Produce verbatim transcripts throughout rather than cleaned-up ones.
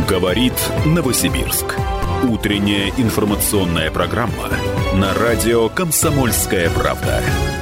Говорит Новосибирск. Утренняя информационная программа на радио «Комсомольская правда».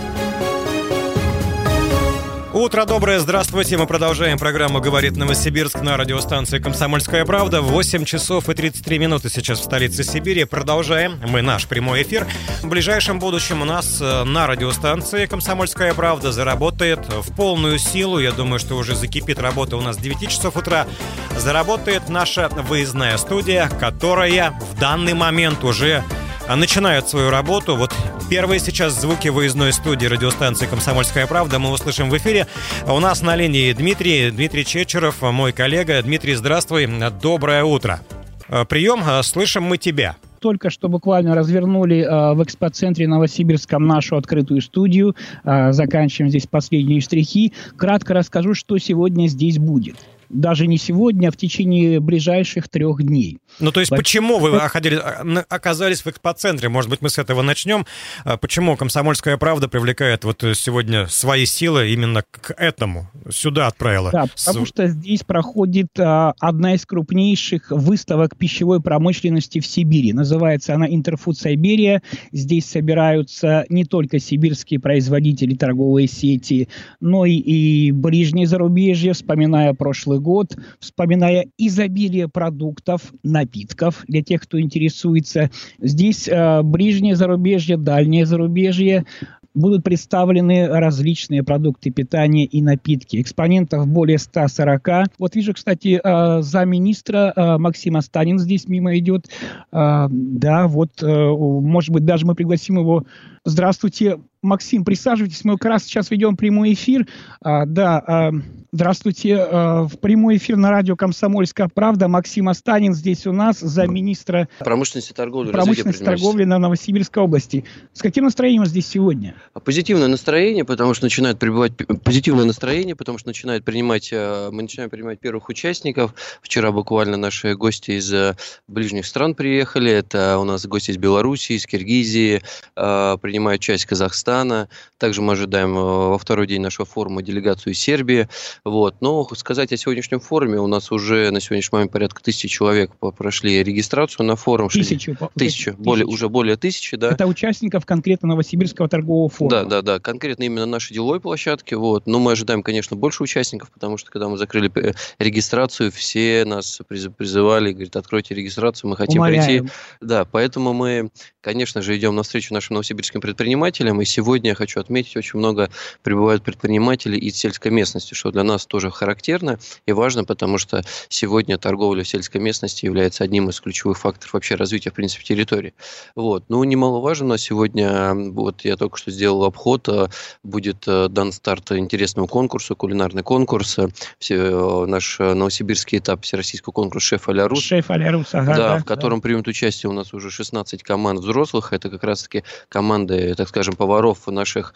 Утро доброе, здравствуйте. Мы продолжаем программу «Говорит Новосибирск» на радиостанции «Комсомольская правда». восемь часов и тридцать три минуты сейчас в столице Сибири. Продолжаем мы наш прямой эфир. В ближайшем будущем у нас на радиостанции «Комсомольская правда» заработает в полную силу. Я думаю, что уже закипит работа у нас с девяти часов утра. Заработает наша выездная студия, которая в данный момент уже начинает свою работу. Вот первые сейчас звуки выездной студии радиостанции «Комсомольская правда» мы услышим в эфире. У нас на линии Дмитрий, Дмитрий Чечеров, мой коллега. Дмитрий, здравствуй, доброе утро. Прием, слышим мы тебя. Только что буквально развернули э, в экспоцентре Новосибирском нашу открытую студию. Э, заканчиваем здесь последние штрихи. Кратко расскажу, что сегодня здесь будет. Даже не сегодня, а в течение ближайших трех дней. Ну, то есть, Во- почему вы оходили, оказались в экспоцентре? Может быть, мы с этого начнем. Почему «Комсомольская правда» привлекает вот сегодня свои силы именно к этому? Сюда отправила? Да, потому что здесь проходит а, одна из крупнейших выставок пищевой промышленности в Сибири. Называется она «Интерфуд Сайберия». Здесь собираются не только сибирские производители, торговые сети, но и, и ближнее зарубежье, вспоминая прошлый год, вспоминая изобилие продуктов, напитков для тех, кто интересуется. Здесь э, ближнее зарубежье, дальнее зарубежье. Будут представлены различные продукты питания и напитки. Экспонентов более ста сорока. Вот вижу, кстати, э, замминистра э, Максим Астанин здесь мимо идет. Э, да, вот, э, может быть, даже мы пригласим его. Здравствуйте, Максим, присаживайтесь. Мы как раз сейчас ведем прямой эфир. А, да, а, здравствуйте. А, в прямой эфир на радио «Комсомольская правда». Максим Астанин здесь у нас, замминистра промышленности, торговли, промышленности, торговли на Новосибирской области. С каким настроением здесь сегодня? Позитивное настроение, потому что начинает прибывать позитивное настроение, потому что начинает принимать, мы начинаем принимать первых участников. Вчера буквально наши гости из ближних стран приехали. Это у нас гости из Белоруссии, из Киргизии, принимают часть Казахстана. Также мы ожидаем во второй день нашего форума делегацию из Сербии. Вот. Но сказать о сегодняшнем форуме, у нас уже на сегодняшний момент порядка тысячи человек прошли регистрацию на форум. Тысячу. Тысячу. Более, уже более тысячи, да. Это участников конкретно Новосибирского торгового форума. Да, да, да. Конкретно именно нашей деловой площадки. Вот. Но мы ожидаем, конечно, больше участников, потому что когда мы закрыли регистрацию, все нас призывали, говорят, откройте регистрацию, мы хотим Умоляем. прийти. Да, поэтому мы, конечно же, идем навстречу нашим новосибирским предпринимателям. И сегодня я хочу отметить, очень много прибывают предпринимателей из сельской местности, что для нас тоже характерно и важно, потому что сегодня торговля в сельской местности является одним из ключевых факторов вообще развития, в принципе, территории. Вот. Ну, немаловажно у нас сегодня, вот я только что сделал обход, будет дан старт интересному конкурсу, кулинарный конкурс, все, наш новосибирский этап всероссийского конкурса «Шеф а-ля Рус». «Шеф а-ля Рус», ага, да, да, в котором да. примут участие у нас уже шестнадцать команд взрослых, это как раз-таки команды, так скажем, поваров наших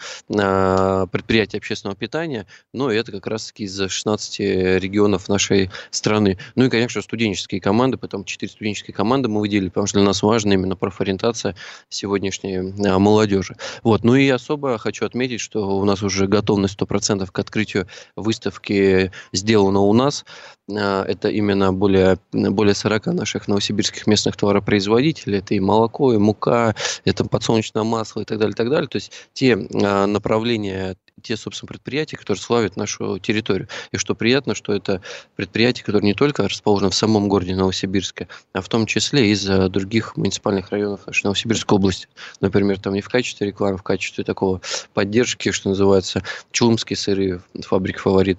э, предприятий общественного питания, но это как раз-таки из шестнадцати регионов нашей страны. Ну и, конечно, студенческие команды, потом четыре студенческие команды мы выделили, потому что для нас важна именно профориентация сегодняшней э, молодежи. Вот. Ну и особо хочу отметить, что у нас уже готовность сто процентов к открытию выставки сделана у нас. Э, это именно более, более сорока наших новосибирских местных товаропроизводителей. Это и молоко, и мука, это подсолнечное масло и так далее, и так далее. То есть те э, направления, те, собственно, предприятия, которые славят нашу территорию. И что приятно, что это предприятия, которые не только расположены в самом городе Новосибирске, а в том числе из других муниципальных районов нашей Новосибирской области. Например, там не в качестве рекламы, в качестве такого поддержки, что называется, чулымские сыры, фабрика «Фаворит»,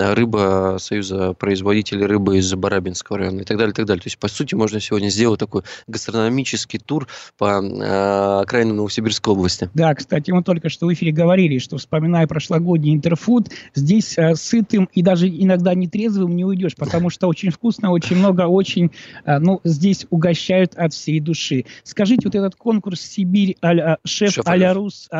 рыба Союза производителей рыбы из Барабинского района и так далее, и так далее. То есть, по сути, можно сегодня сделать такой гастрономический тур по э, окраинам Новосибирской области. Да, кстати, мы только что в эфире говорили, что, вспоминая прошлогодний Интерфуд, здесь э, сытым и даже иногда нетрезвым не уйдешь, потому что очень вкусно, очень много, очень, э, ну, здесь угощают от всей души. Скажите, вот этот конкурс «Сибирь а-ля, шеф а-ля Рус», э,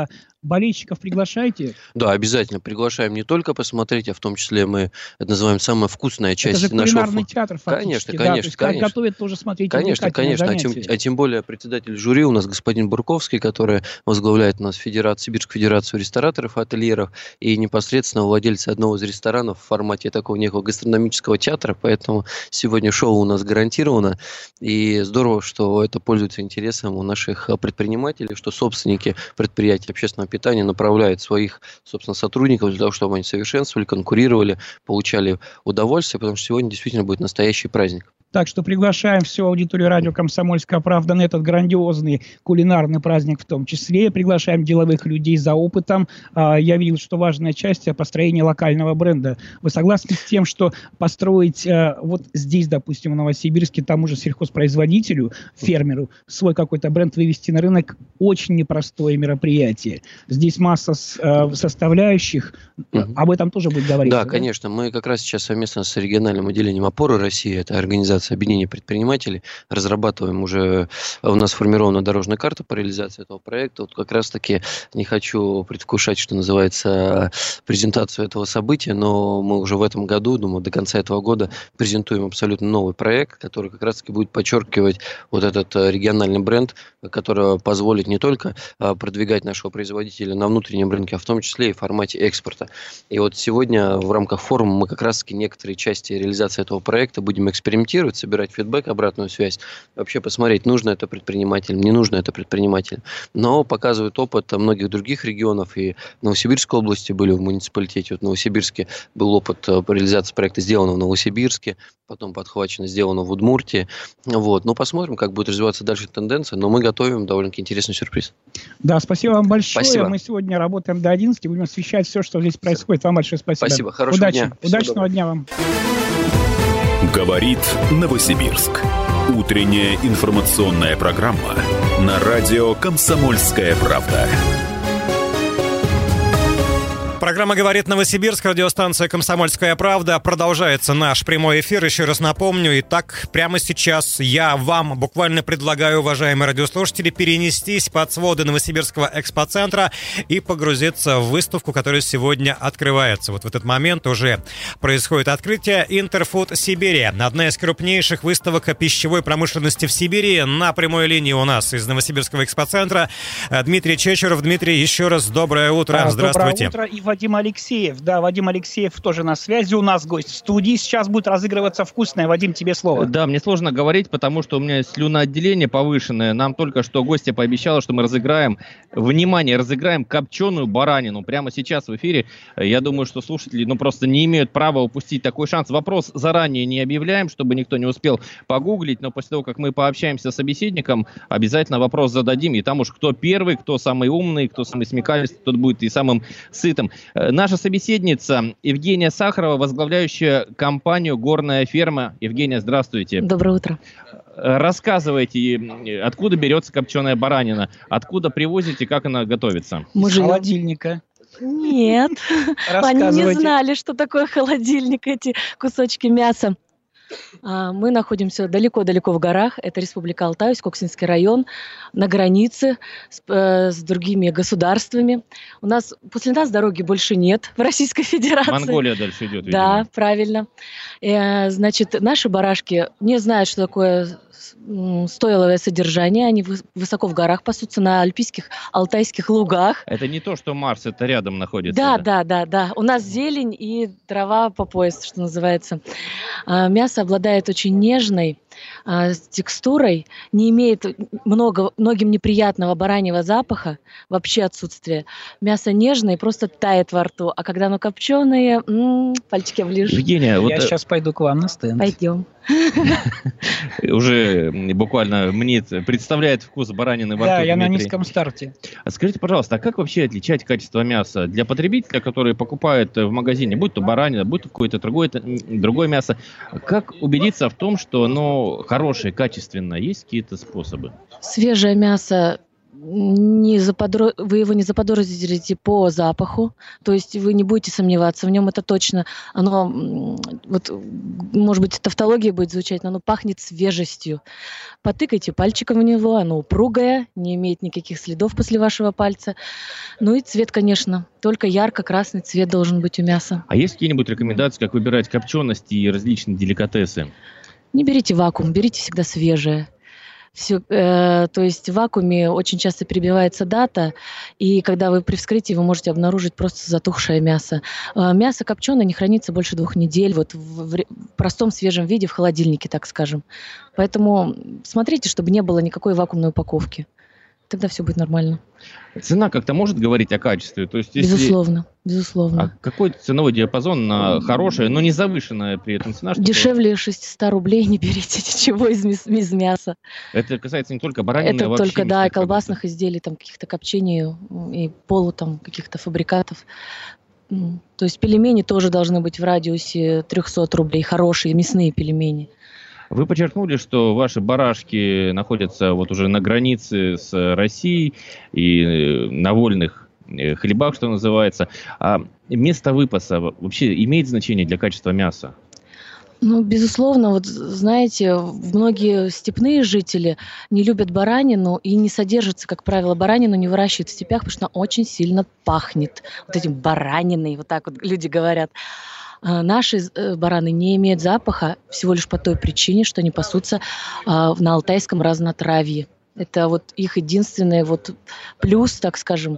Болельщиков приглашаете? Да, обязательно приглашаем не только посмотреть, а в том числе мы это называем самая вкусная часть нашего... Это же кулинарный нашего... театр фактически. Конечно, да? конечно, То есть, конечно. Готовят тоже смотреть. Конечно, конечно. А тем, а тем более председатель жюри у нас господин Бурковский, который возглавляет у нас Федерацию, Сибирскую федерацию рестораторов и ательеров, и непосредственно владельцы одного из ресторанов в формате такого некого гастрономического театра, поэтому сегодня шоу у нас гарантировано, и здорово, что это пользуется интересом у наших предпринимателей, что собственники предприятий общественного питания направляют своих, собственно, сотрудников для того, чтобы они совершенствовали, конкурировали, получали удовольствие, потому что сегодня действительно будет настоящий праздник. Так что приглашаем всю аудиторию радио «Комсомольская правда» на этот грандиозный кулинарный праздник в том числе. Приглашаем деловых людей за опытом. Я видел, что важная часть – построение локального бренда. Вы согласны с тем, что построить вот здесь, допустим, в Новосибирске, тому же сельхозпроизводителю, фермеру, свой какой-то бренд вывести на рынок – очень непростое мероприятие. Здесь масса составляющих. Об этом тоже будет говориться. Да, да, конечно. Мы как раз сейчас совместно с региональным отделением «Опоры России», это организация объединения предпринимателей, разрабатываем уже, у нас сформирована дорожная карта по реализации этого проекта. Вот как раз-таки не хочу предвкушать, что называется, презентацию этого события, но мы уже в этом году, думаю, до конца этого года презентуем абсолютно новый проект, который как раз-таки будет подчеркивать вот этот региональный бренд, который позволит не только продвигать нашего производителя на внутреннем рынке, а в том числе и в формате экспорта. И вот сегодня в рамках форума мы как раз-таки некоторые части реализации этого проекта будем экспериментировать, собирать фидбэк, обратную связь, вообще посмотреть, нужно это предпринимателям, не нужно это предпринимателям. Но показывает опыт многих других регионов, и в Новосибирской области были в муниципалитете, вот в Новосибирске был опыт по реализации проекта, сделано в Новосибирске, потом подхвачено, сделано в Удмуртии. Вот. Ну, посмотрим, как будет развиваться дальше тенденция, но мы готовим довольно-таки интересный сюрприз. Да, спасибо вам большое. Спасибо. Мы сегодня работаем до одиннадцати, будем освещать все, что здесь происходит. Вам большое спасибо. Спасибо, хорошего Удачи. дня. Удачного дня вам. Говорит Новосибирск. Утренняя информационная программа на радио «Комсомольская правда». Программа «Говорит Новосибирск», радиостанция «Комсомольская правда». Продолжается наш прямой эфир. Еще раз напомню, итак, прямо сейчас я вам буквально предлагаю, уважаемые радиослушатели, перенестись под своды Новосибирского экспоцентра и погрузиться в выставку, которая сегодня открывается. Вот в этот момент уже происходит открытие Интерфуд Сибири. Одна из крупнейших выставок пищевой промышленности в Сибири. На прямой линии у нас из Новосибирского экспоцентра Дмитрий Чечеров. Дмитрий, еще раз доброе утро. Да, здравствуйте. Доброе утро. И Вадим Алексеев. Да, Вадим Алексеев тоже на связи. У нас гость в студии. Сейчас будет разыгрываться вкусное. Вадим, тебе слово. Да, мне сложно говорить, потому что у меня слюноотделение повышенное. Нам только что гостья пообещала, что мы разыграем, внимание, разыграем копченую баранину. Прямо сейчас в эфире. Я думаю, что слушатели ну, просто не имеют права упустить такой шанс. Вопрос заранее не объявляем, чтобы никто не успел погуглить, но после того, как мы пообщаемся с собеседником, обязательно вопрос зададим. И там уж кто первый, кто самый умный, кто самый смекалистый, тот будет и самым сытым. Наша собеседница Евгения Сахарова, возглавляющая компанию «Горная ферма». Евгения, здравствуйте. Доброе утро. Рассказывайте, откуда берется копченая баранина, откуда привозите, как она готовится? Мы Из холодильника. Нет, они не знали, что такое холодильник, эти кусочки мяса. Мы находимся далеко-далеко в горах. Это Республика Алтай, Коксинский район, на границе с, э, с другими государствами. У нас после нас дороги больше нет в Российской Федерации. Монголия дальше идет, видимо. Да, правильно. Э, значит, наши барашки не знают, что такое стойловое содержание. Они высоко в горах пасутся, на альпийских, алтайских лугах. Это не то, что Марс, это рядом находится. Да, да, да, да. У нас зелень и трава по пояс, что называется. Мясо обладает очень нежной текстурой, не имеет много, многим неприятного бараньего запаха, вообще отсутствие. Мясо нежное, просто тает во рту, а когда оно копченое, м-м, пальчики оближешь. Евгения, вот... Я сейчас пойду к вам на стенд. Пойдем. Уже буквально мнит, представляет вкус баранины во рту. Да, я Дмитрий. на низком старте. Скажите, пожалуйста, а как вообще отличать качество мяса для потребителя, который покупает в магазине, будь то баранина, будь то какое-то другое, другое мясо? Как убедиться в том, что оно хорошее, качественное? Есть какие-то способы? Свежее мясо не заподро... вы его не заподозрите по запаху, то есть вы не будете сомневаться в нем, это точно. Оно, вот, может быть, тавтология будет звучать, но оно пахнет свежестью. Потыкайте пальчиком в него, оно упругое, не имеет никаких следов после вашего пальца. Ну и цвет, конечно, только ярко-красный цвет должен быть у мяса. А есть какие-нибудь рекомендации, как выбирать копчености и различные деликатесы? Не берите вакуум, берите всегда свежее. Все, э, то есть в вакууме очень часто перебивается дата, и когда вы при вскрытии, вы можете обнаружить просто затухшее мясо. Э, мясо копченое не хранится больше двух недель, вот в, в простом свежем виде в холодильнике, так скажем. Поэтому смотрите, чтобы не было никакой вакуумной упаковки. Тогда все будет нормально. Цена как-то может говорить о качестве? То есть, если... Безусловно, безусловно. А какой ценовой диапазон на хорошее, но не завышенная при этом цена? Чтобы... Дешевле шестьсот рублей не берите ничего из, мяс... из мяса. Это касается не только баранины, Это а вообще только, да, и колбасных продуктов. изделий, там, каких-то копчений и полу там, каких-то фабрикатов. То есть пельмени тоже должны быть в радиусе триста рублей, хорошие мясные пельмени. Вы подчеркнули, что ваши барашки находятся вот уже на границе с Россией и на вольных хлебах, что называется. А место выпаса вообще имеет значение для качества мяса? Ну, безусловно, вот знаете, многие степные жители не любят баранину и не содержатся, как правило, баранину не выращивают в степях, потому что она очень сильно пахнет вот этим бараниной, вот так вот люди говорят. Наши бараны не имеют запаха всего лишь по той причине, что они пасутся на алтайском разнотравье. Это вот их единственный вот плюс, так скажем.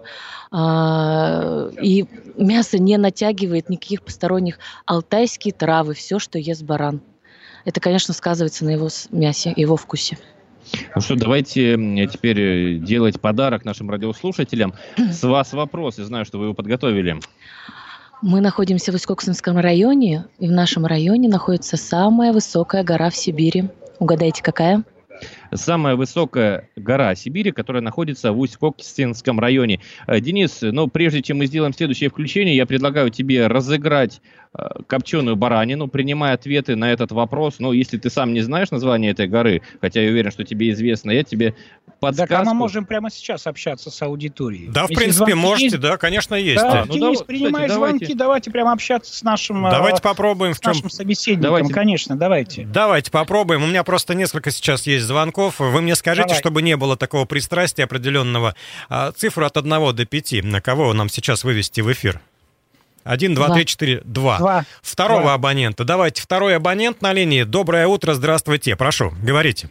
И мясо не натягивает никаких посторонних. Алтайские травы, все, что ест баран. Это, конечно, сказывается на его мясе, его вкусе. Ну что, давайте теперь делать подарок нашим радиослушателям. С вас вопрос, я знаю, что вы его подготовили. Мы находимся в Усть-Коксинском районе, и в нашем районе находится самая высокая гора в Сибири. Угадайте, какая? Самая высокая гора Сибири, которая находится в Усть-Коксинском районе. Денис, ну, прежде чем мы сделаем следующее включение, я предлагаю тебе разыграть копченую баранину, принимая ответы на этот вопрос. Ну, если ты сам не знаешь название этой горы, хотя я уверен, что тебе известно, я тебе подсказку... Так, а мы можем прямо сейчас общаться с аудиторией. Да, в Если принципе, можете, есть... да, конечно, есть. Да, Да. Ну, Денис, да, принимай кстати, звонки, давайте. давайте прямо общаться с нашим, Давайте э, попробуем, в с чем... нашим собеседником, Давайте. конечно, давайте. Давайте попробуем. У меня просто несколько сейчас есть звонков. Вы мне скажите, Давай. чтобы не было такого пристрастия определенного, а, цифру от одного до пяти. На кого нам сейчас вывести в эфир? Один, два, Два. три, четыре, два. Два. Второго Два. абонента. Давайте, второй абонент на линии. Доброе утро, здравствуйте. Прошу, говорите.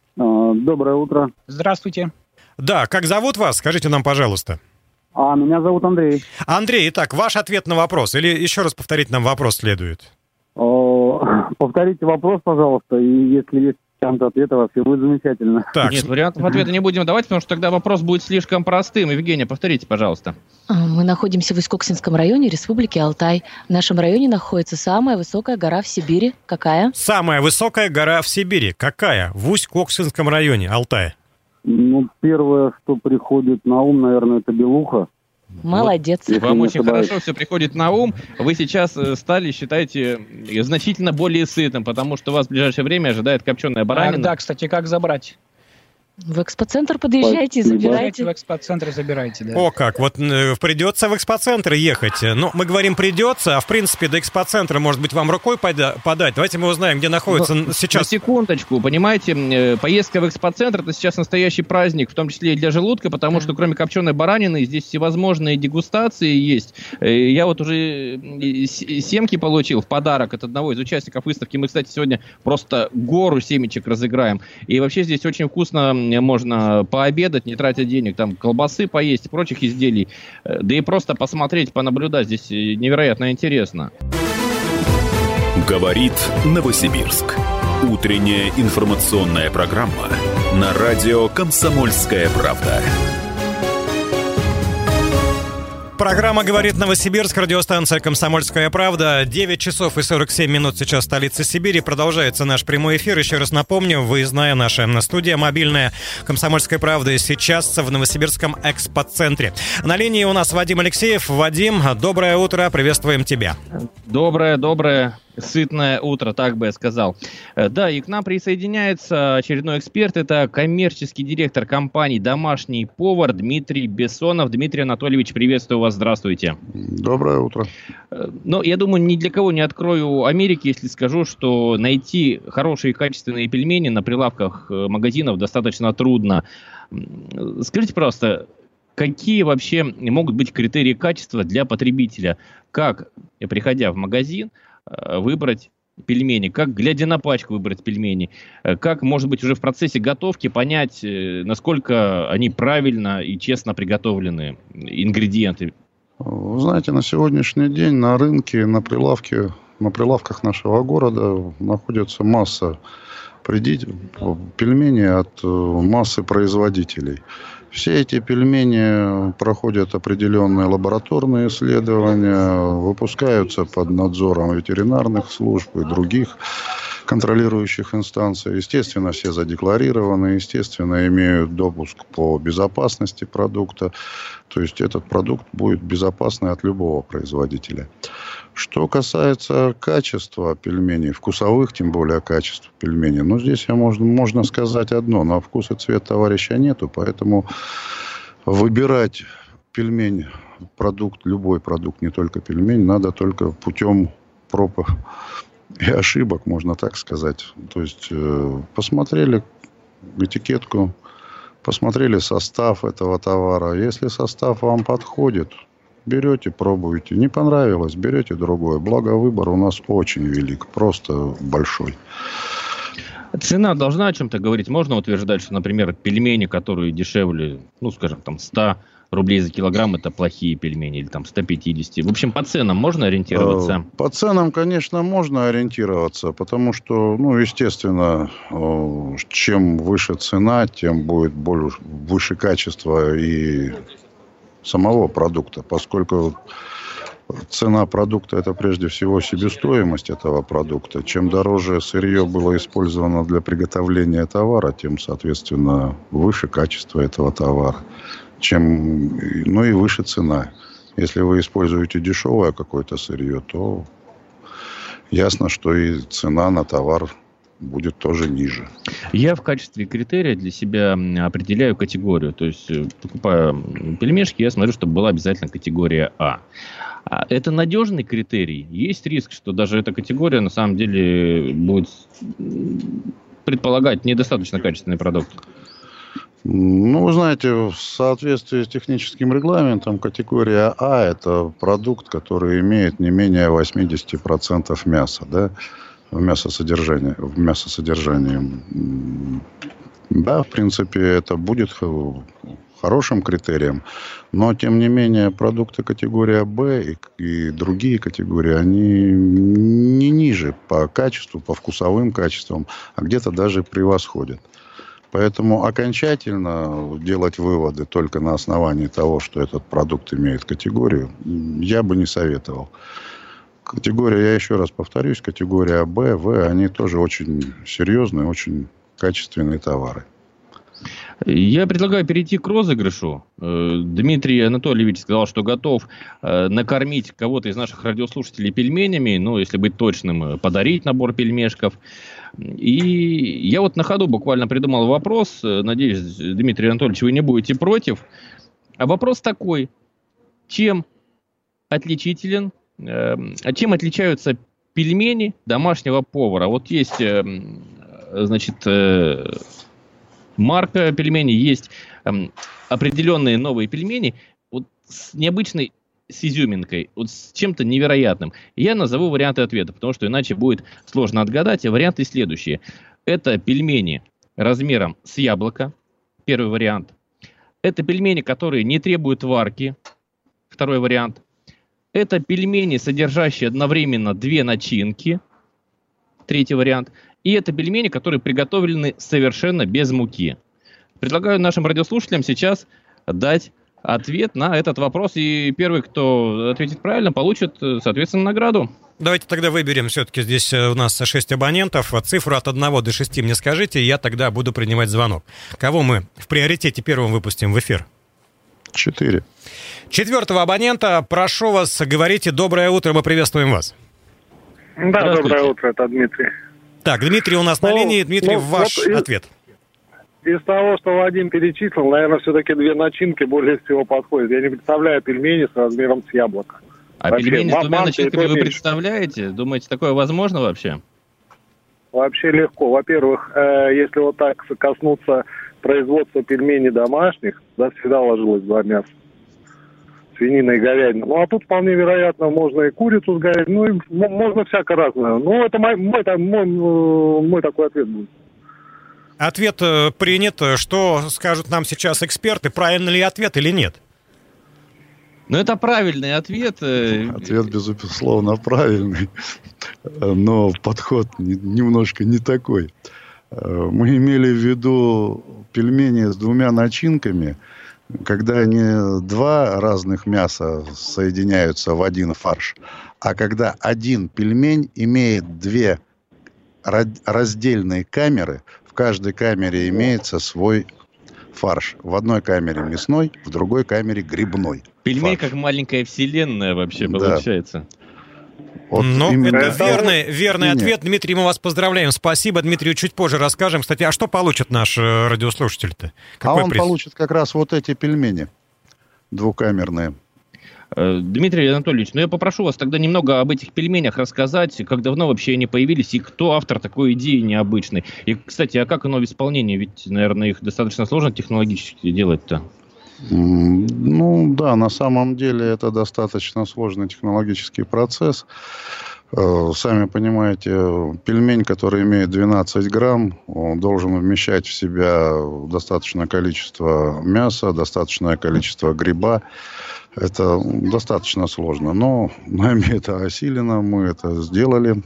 Доброе утро. Здравствуйте. Да, как зовут вас? Скажите нам, пожалуйста. А, меня зовут Андрей. Андрей, итак, ваш ответ на вопрос. Или еще раз повторить нам вопрос следует? О, повторите вопрос, пожалуйста, и если есть вариант ответа, вообще будет замечательно. Так, Нет, вариантов ответа не будем давать, потому что тогда вопрос будет слишком простым. Евгения, повторите, пожалуйста. Мы находимся в Усть-Коксинском районе Республики Алтай. В нашем районе находится самая высокая гора в Сибири. Какая? самая высокая гора в Сибири. Какая? В Усть-Коксинском районе Алтая. Ну, первое, что приходит на ум, наверное, это Белуха. Молодец. Если Вам не очень ошибаюсь. хорошо все приходит на ум. Вы сейчас э, стали, считайте, э, значительно более сытым, потому что вас в ближайшее время ожидает копченая А, баранина. да, кстати, как забрать? В экспоцентр подъезжайте и Спасибо. Давайте в забирайте. экспоцентр забирайте, да. О, как, вот э, придется в экспоцентр ехать. Ну, мы говорим придется, а в принципе до экспоцентра, может быть, вам рукой пода- подать. Давайте мы узнаем, где находится На сейчас. секундочку, понимаете, э, поездка в экспоцентр — это сейчас настоящий праздник, в том числе и для желудка, потому Да. что кроме копченой баранины здесь всевозможные дегустации есть. Э, Я вот уже э, с- семки получил в подарок от одного из участников выставки. Мы, кстати, сегодня просто гору семечек разыграем. И вообще здесь очень вкусно э, можно пообедать, не тратя денег, там колбасы поесть и прочих изделий. Э, Да и просто посмотреть, понаблюдать здесь э, невероятно интересно. Говорит Новосибирск. Утренняя информационная программа на радио «Комсомольская правда». Программа «Говорит Новосибирск», радиостанция «Комсомольская правда». девять часов и сорок семь минут сейчас в столице Сибири. Продолжается наш прямой эфир. Еще раз напомню, выездная наша студия мобильная «Комсомольская правда» сейчас в Новосибирском экспоцентре. На линии у нас Вадим Алексеев. Вадим, доброе утро, приветствуем тебя. Доброе, доброе. Сытное утро, так бы я сказал. Да, и к нам присоединяется очередной эксперт. Это коммерческий директор компании «Домашний повар» Дмитрий Бессонов. Дмитрий Анатольевич, приветствую вас, здравствуйте. Доброе утро. Ну, я думаю, ни для кого не открою Америки, если скажу, что найти хорошие качественные пельмени на прилавках магазинов достаточно трудно. Скажите, пожалуйста, какие вообще могут быть критерии качества для потребителя? Как, приходя в магазин, выбрать пельмени, как, глядя на пачку, выбрать пельмени, как, может быть, уже в процессе готовки понять, насколько они правильно и честно приготовлены, ингредиенты? Вы знаете, на сегодняшний день на рынке, на прилавке, на прилавках нашего города находится масса пельменей от массы производителей. Все эти пельмени проходят определенные лабораторные исследования, выпускаются под надзором ветеринарных служб и других контролирующих инстанций. Естественно, все задекларированы, естественно, имеют допуск по безопасности продукта. То есть этот продукт будет безопасный от любого производителя. Что касается качества пельменей, вкусовых, тем более качества пельменей, ну, здесь я можно, можно сказать одно. На вкус и цвет товарища нету, поэтому выбирать пельмень, продукт, любой продукт, не только пельмень, надо только путем проб и ошибок, можно так сказать. То есть э, посмотрели этикетку, посмотрели состав этого товара. Если состав вам подходит, берете, пробуете. Не понравилось, берете другое. Благо, выбор у нас очень велик, просто большой. Цена должна о чем-то говорить. Можно утверждать, что, например, пельмени, которые дешевле, ну, скажем, там, сто рублей за килограмм, это плохие пельмени, или там сто пятьдесят. В общем, по ценам можно ориентироваться? По ценам, конечно, можно ориентироваться, потому что, ну, естественно, чем выше цена, тем будет больше, выше качество и самого продукта, поскольку цена продукта – это прежде всего себестоимость этого продукта. Чем дороже сырье было использовано для приготовления товара, тем, соответственно, выше качество этого товара. Чем, ну и выше цена. Если вы используете дешевое какое-то сырье, то ясно, что и цена на товар будет тоже ниже. Я в качестве критерия для себя определяю категорию. То есть, покупая пельмешки, я смотрю, чтобы была обязательно категория А. Это надежный критерий. Есть риск, что даже эта категория на самом деле будет предполагать недостаточно качественный продукт. Ну, вы знаете, в соответствии с техническим регламентом категория А – это продукт, который имеет не менее восемьдесят процентов мяса, да, в мясосодержании. В мясосодержании. Да, в принципе, это будет хорошим критерием, но, тем не менее, продукты категории Б и, и другие категории, они не ниже по качеству, по вкусовым качествам, а где-то даже превосходят. Поэтому окончательно делать выводы только на основании того, что этот продукт имеет категорию, я бы не советовал. Категория, я еще раз повторюсь, категория Б, В, они тоже очень серьезные, очень качественные товары. Я предлагаю перейти к розыгрышу. Дмитрий Анатольевич сказал, что готов накормить кого-то из наших радиослушателей пельменями, ну, если быть точным, подарить набор пельмешков. И я вот на ходу буквально придумал вопрос. Надеюсь, Дмитрий Анатольевич, вы не будете против. А вопрос такой. Чем отличителен, э, чем отличаются пельмени домашнего повара? Вот есть, э, значит, э, марка пельменей, есть э, определенные новые пельмени вот с необычной, с изюминкой, вот с чем-то невероятным. Я назову варианты ответа, потому что иначе будет сложно отгадать. А варианты следующие. Это пельмени размером с яблоко. Первый вариант. Это пельмени, которые не требуют варки. Второй вариант. Это пельмени, содержащие одновременно две начинки. Третий вариант. И это пельмени, которые приготовлены совершенно без муки. Предлагаю нашим радиослушателям сейчас дать ответ на этот вопрос. И первый, кто ответит правильно, получит, соответственно, награду. Давайте тогда выберем, все-таки здесь у нас шесть абонентов. Цифру от одного до шести мне скажите, и я тогда буду принимать звонок. Кого мы в приоритете первым выпустим в эфир? Четыре. Четвертого абонента, прошу вас, говорите «Доброе утро», мы приветствуем вас. Да, доброе утро, это Дмитрий. Так, Дмитрий у нас ну, на линии. Дмитрий, ну, ваш вот ответ. Из, из того, что Вадим перечислил, наверное, все-таки две начинки более всего подходят. Я не представляю пельмени с размером с яблоко. А вообще, пельмени с двумя начинками вы представляете? Думаете, такое возможно вообще? Вообще легко. Во-первых, э, если вот так коснуться производства пельменей домашних, да, всегда ложилось два мяса. Свинина и говядина. Ну, а тут вполне вероятно можно и курицу с говядиной, ну, и можно всяко разное. Ну, это мой, мой, мой, мой такой ответ будет. Ответ принят. Что скажут нам сейчас эксперты? Правильный ли ответ или нет? Ну, это правильный ответ. Ответ, безусловно, правильный. Но подход немножко не такой. Мы имели в виду пельмени с двумя начинками, когда не два разных мяса соединяются в один фарш, а когда один пельмень имеет две раздельные камеры, в каждой камере имеется свой фарш. В одной камере мясной, в другой камере грибной. Пельмень фарш. Как маленькая вселенная вообще да. получается. Вот ну, это верный, верный ответ. Дмитрий, мы вас поздравляем. Спасибо. Дмитрию чуть позже расскажем. Кстати, а что получит наш радиослушатель-то? Какой а он приз? Получит как раз вот эти пельмени двухкамерные. Дмитрий Анатольевич, ну я попрошу вас тогда немного об этих пельменях рассказать, как давно вообще они появились и кто автор такой идеи необычной. И, кстати, а как оно в исполнении? Ведь, наверное, их достаточно сложно технологически делать-то. Ну да, на самом деле это достаточно сложный технологический процесс. Сами понимаете, пельмень, который имеет двенадцать грамм, он должен вмещать в себя достаточное количество мяса, достаточное количество гриба. Это достаточно сложно, но нами это осилено, мы это сделали.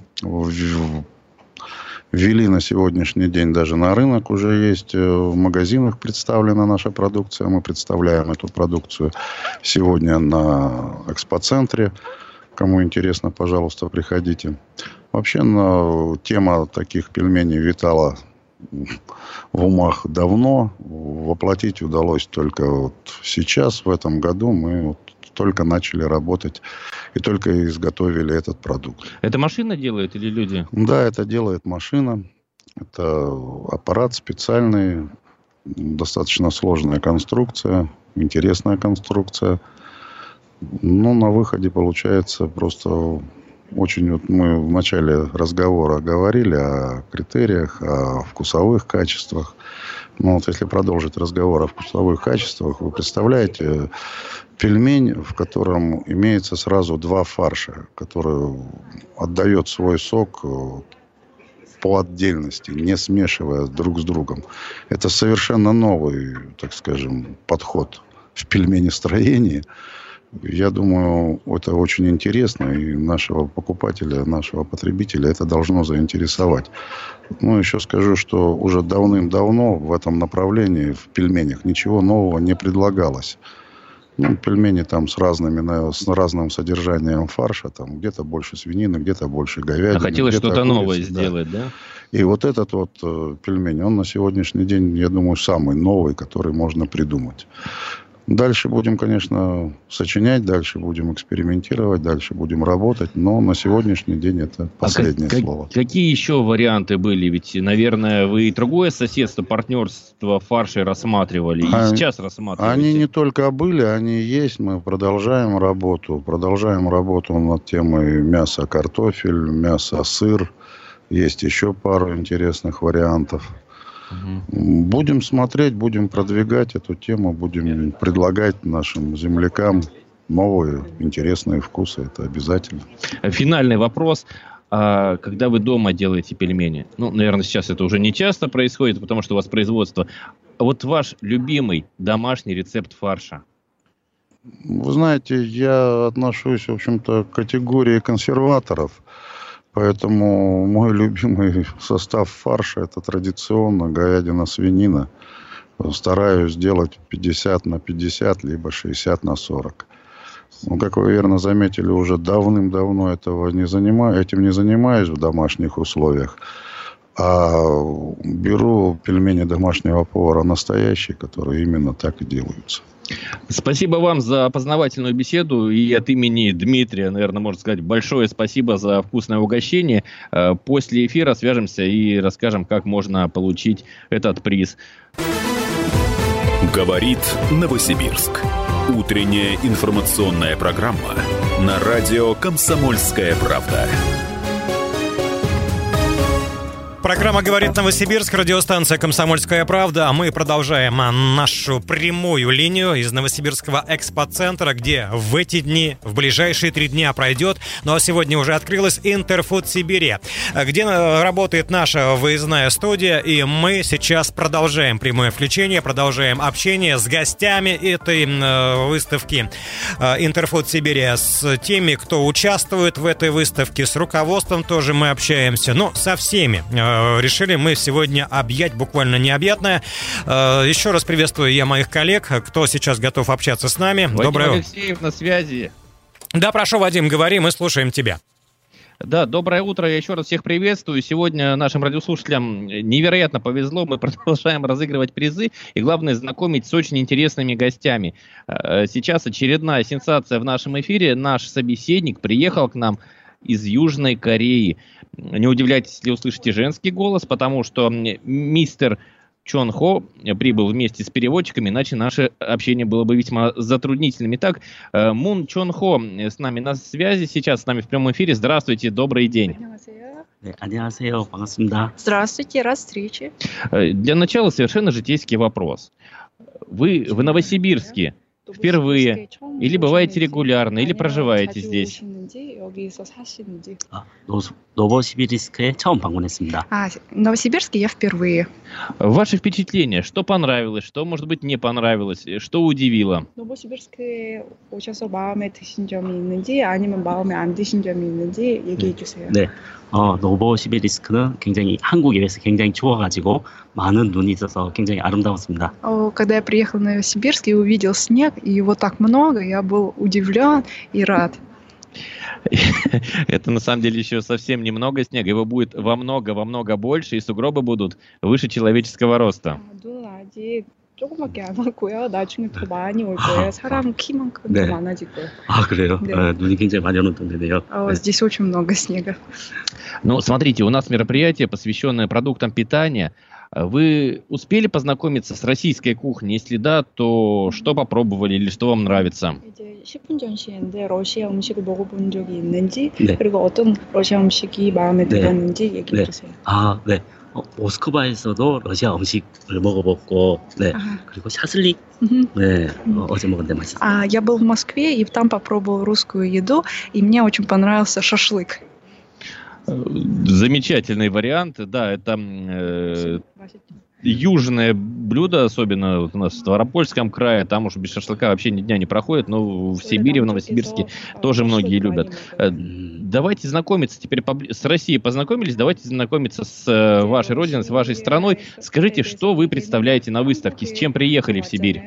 Ввели на сегодняшний день даже на рынок, уже есть в магазинах представлена наша продукция. Мы представляем эту продукцию сегодня на экспоцентре. Кому интересно, пожалуйста, приходите. Вообще, на, тема таких пельменей витала в умах давно. Воплотить удалось только вот сейчас, в этом году. Мы вот только начали работать и только изготовили этот продукт. Это машина делает или люди? Да, это делает машина. Это аппарат специальный, достаточно сложная конструкция, интересная конструкция. Но на выходе получается просто очень... Вот мы в начале разговора говорили о критериях, о вкусовых качествах. Но вот если продолжить разговор о вкусовых качествах, вы представляете пельмень, в котором имеется сразу два фарша, который отдает свой сок по отдельности, не смешивая друг с другом. Это совершенно новый, так скажем, подход в пельменестроении. Я думаю, это очень интересно, и нашего покупателя, нашего потребителя это должно заинтересовать. Ну, еще скажу, что уже давным-давно в этом направлении, в пельменях, ничего нового не предлагалось. Ну, пельмени там с разными, с разным содержанием фарша, там где-то больше свинины, где-то больше говядины. А хотелось что-то курицы, новое да. сделать, да? И вот этот вот э, пельмень, он на сегодняшний день, я думаю, самый новый, который можно придумать. Дальше будем, конечно, сочинять, дальше будем экспериментировать, дальше будем работать, но на сегодняшний день это последнее а как, слово. Какие еще варианты были? Ведь, наверное, вы и другое соседство, партнерство фаршей рассматривали, и а, сейчас рассматриваете. Они не только были, они есть, мы продолжаем работу, продолжаем работу над темой мясо, картофель, мясо, сыр, есть еще пару интересных вариантов. Угу. Будем смотреть, будем продвигать эту тему, будем предлагать нашим землякам новые интересные вкусы. Это обязательно. Финальный вопрос. А когда вы дома делаете пельмени, ну, наверное, сейчас это уже не часто происходит, потому что у вас производство. А вот ваш любимый домашний рецепт фарша? Вы знаете, я отношусь, в общем-то, к категории консерваторов. Поэтому мой любимый состав фарша – это традиционно говядина, свинина. стараюсь делать пятьдесят на пятьдесят, либо шестьдесят на сорок. Ну, как вы верно заметили, уже давным-давно этого не занимаю, этим не занимаюсь в домашних условиях. А беру пельмени домашнего повара настоящие, которые именно так и делаются. Спасибо вам за познавательную беседу. И от имени Дмитрия, наверное, можно сказать, большое спасибо за вкусное угощение. После эфира свяжемся и расскажем, как можно получить этот приз. Говорит Новосибирск. Утренняя информационная программа на радио «Комсомольская правда». Программа «Говорит Новосибирск», радиостанция «Комсомольская правда». А мы продолжаем нашу прямую линию из Новосибирского экспоцентра, где в эти дни, в ближайшие три дня пройдет, ну а сегодня уже открылась Интерфуд Сибирия, где работает наша выездная студия. И мы сейчас продолжаем прямое включение, продолжаем общение с гостями этой э, выставки э, Интерфуд Сибирия, с теми, кто участвует в этой выставке, с руководством тоже мы общаемся, ну, со всеми. Решили мы сегодня объять буквально необъятное. Еще раз приветствую я моих коллег, кто сейчас готов общаться с нами. Вадим Доброе... Алексеев на связи. Да, прошу, Вадим, говори, мы слушаем тебя. Да, доброе утро, я еще раз всех приветствую. Сегодня нашим радиослушателям невероятно повезло, мы продолжаем разыгрывать призы и, главное, знакомить с очень интересными гостями. Сейчас очередная сенсация в нашем эфире. Наш собеседник приехал к нам из Южной Кореи. Не удивляйтесь, если услышите женский голос, потому что мистер Чон Хо прибыл вместе с переводчиками, иначе наше общение было бы весьма затруднительным. Итак, Мун Чон Хо с нами на связи, сейчас с нами в прямом эфире. Здравствуйте, добрый день. Здравствуйте, рад встрече. Для начала совершенно житейский вопрос. Вы в Новосибирске впервые, или бываете регулярно, или проживаете здесь? А, Новосибирске 처음 방문했습니다. А, в Новосибирске я впервые. Ваши впечатления, что понравилось, что, может быть, не понравилось, что удивило? В Новосибирске 오셔서 마음에 드신 점이 있는지 아니면 마음에 안 드신 점이 있는지 얘기해 주세요. 네. 어, 노보시비리스크는 굉장히 한국에 비해서 굉장히 좋아가지고 많은 눈이 있어서 굉장히 아름다웠습니다. 어, когда я приехал в Новосибирск и увидел снег, и его так много, я был удивлен и рад. Это на самом деле еще совсем немного снега, его будет во много, во много больше, и сугробы будут выше человеческого роста. 조금밖에 안 왔고요. 나중에 더 많이 올 거예요. 사람 키만큼 더 많아질 거예요. 아, 그래요? 네. 아, 눈이 굉장히 많이 오는 동네네요. 어, здесь очень много снега. Ну, смотрите, у нас мероприятие, посвященное продуктам питания. Вы успели познакомиться с российской кухней? Если да, то что попробовали или что вам нравится? 이제 식품 전시회인데 러시아 음식을 먹어본 적이 있는지, 네. 그리고 어떤 러시아 음식이 마음에 들었는지 네. 얘기해 네. 주세요. 아, 네. 어, 모스크바에서도 러시아 음식을 먹어봤고, 네. 아하. 그리고 샤슬릭, 네, 어, 어제 먹었는데 맛있어요. А, я был в Москве и там попробовал русскую еду, и мне очень понравился шашлык. Замечательный вариант, да, это э, южное блюдо, особенно вот у нас в Ставропольском крае, там уж без шашлыка вообще ни дня не проходит, но в Сибири, в Новосибирске тоже многие любят. Давайте знакомиться теперь с Россией, познакомились, давайте знакомиться с вашей родиной, с вашей страной. Скажите, что вы представляете на выставке, с чем приехали в Сибирь?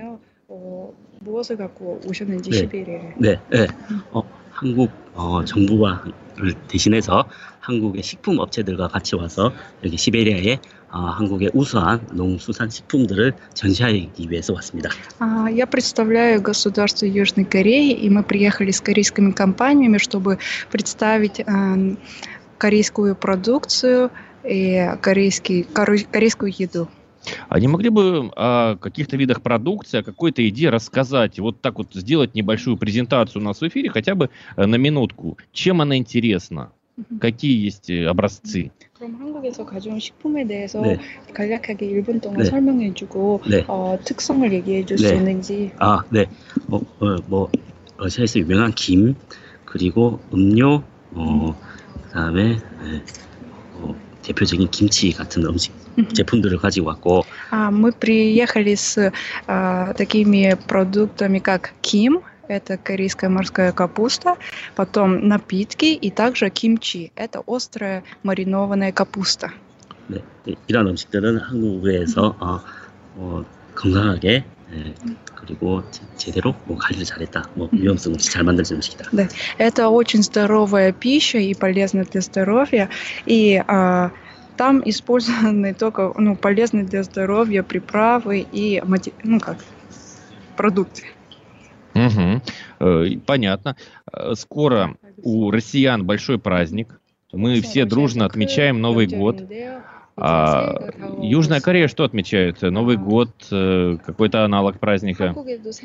네, 네, 네. 어, 한국 어, 정부와를 대신해서 한국의 식품 업체들과 같이 와서 여기 시베리아에 어, 한국의 우수한 농수산식품들을 전시하기 위해서 왔습니다. А, я представляю государство Южной Кореи, и мы приехали с корейскими компаниями, чтобы представить э, корейскую продукцию и корейский, корейскую еду. А не могли бы о каких-то видах продукции, о какой-то идее рассказать? Вот так вот сделать небольшую презентацию у нас в эфире, хотя бы на минутку. Чем она интересна? Какие есть образцы? 그럼 한국에서 가져온 식품에 대해서 네. 간략하게 일 분 동안 네. 설명해주고 네. 어, 특성을 얘기해줄 네. 수 있는지. 아, 네. 어, 어, 뭐 러시아에서 유명한 김 그리고 음료, 어, 그다음에 네, 어, 대표적인 김치 같은 음식 제품들을 가지고 왔고. А, мы приехали с а, такими продуктами, как ким. Это корейская морская капуста, потом напитки и также кимчи. Это острая маринованная капуста. 네, 이런 음식들은 한국에서 어, 어, 건강하게 예, 그리고 제대로 뭐 관리를 잘했다, 뭐 위험성 없이 잘 만들어진 음식이다. Да, это очень здоровая пища и полезна для здоровья, и а, там использованы только ну, полезные для здоровья приправы и ну, как, продукты. Угу. Э, понятно. Скоро у россиян большой праздник. Мы все дружно отмечаем Новый год. А Южная Корея что отмечает? Новый год, какой-то аналог праздника?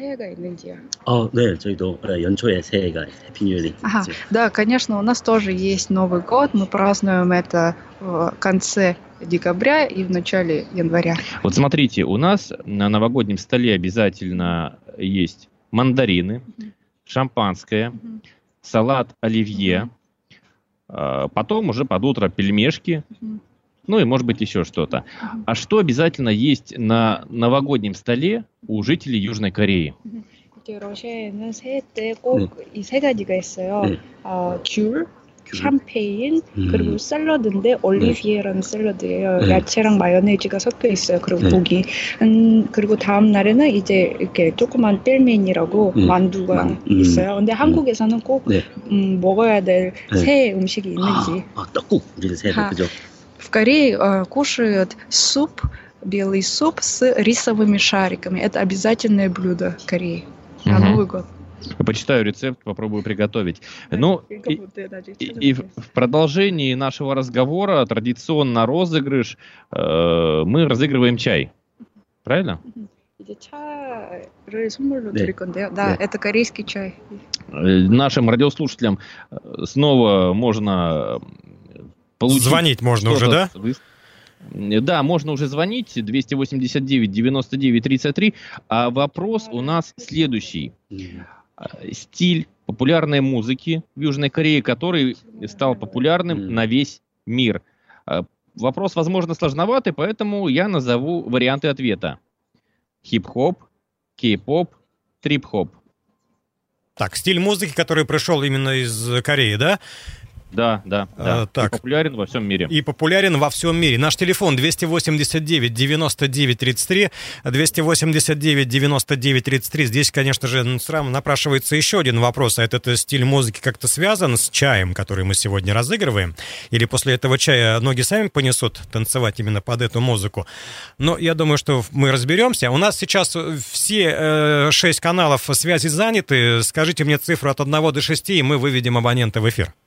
어, 네, 저희도 연초에 새해가 해피 뉴 이어를. Ага, да, конечно, у нас тоже есть Новый год. Мы празднуем это в конце декабря и в начале января. Вот смотрите, у нас на новогоднем столе обязательно есть мандарины, шампанское, салат оливье, потом уже под утро пельмешки, ну и, может быть, еще что-то. А что обязательно есть на новогоднем столе у жителей Южной Кореи? 러시아에는 새해 때 꼭 이 세 가지가 있어요. 네. 어, 귤, 샴페인, 음. 그리고 샐러드인데 올리비에라는 샐러드예요. 네. 야채랑 마요네즈가 섞여 있어요. 그리고 네. 고기. 음, 그리고 다음 날에는 이제 이렇게 조그만 띨멘이라고 음. 만두가 만, 음. 있어요. 근데 한국에서는 꼭 네. 음, 먹어야 될 네. 새해 음식이 있는지. 아, 아 떡국 우리는 새해 때 그죠? В Корее э, кушают суп, белый суп с рисовыми шариками. Это обязательное блюдо Кореи на угу. Новый год. Почитаю рецепт, попробую приготовить. Ну, и, и, и в продолжении нашего разговора традиционно розыгрыш. Э, мы разыгрываем чай. Правильно? 이제 차를 선물로 드릴 건데요. Да, это корейский чай. Нашим радиослушателям снова можно получить... Звонить можно уже, да? Да, можно уже звонить. двести восемьдесят девять девяносто девять тридцать три. А вопрос у нас следующий. Стиль популярной музыки в Южной Корее, который стал популярным на весь мир. Вопрос, возможно, сложноватый, поэтому я назову варианты ответа. Хип-хоп, кей-поп, трип-хоп. Так, стиль музыки, который пришел именно из Кореи, да? Да, да, да. А, так. И популярен во всем мире. И популярен во всем мире. Наш телефон двести восемьдесят девять девяносто девять тридцать три, двести восемьдесят девять девяносто девять тридцать три. Здесь, конечно же, сразу напрашивается еще один вопрос. А этот стиль музыки как-то связан с чаем, который мы сегодня разыгрываем? Или после этого чая ноги сами понесут танцевать именно под эту музыку? Но я думаю, что мы разберемся. У нас сейчас все э, шесть каналов связи заняты. Скажите мне цифру от одного до шести, и мы выведем абонента в эфир.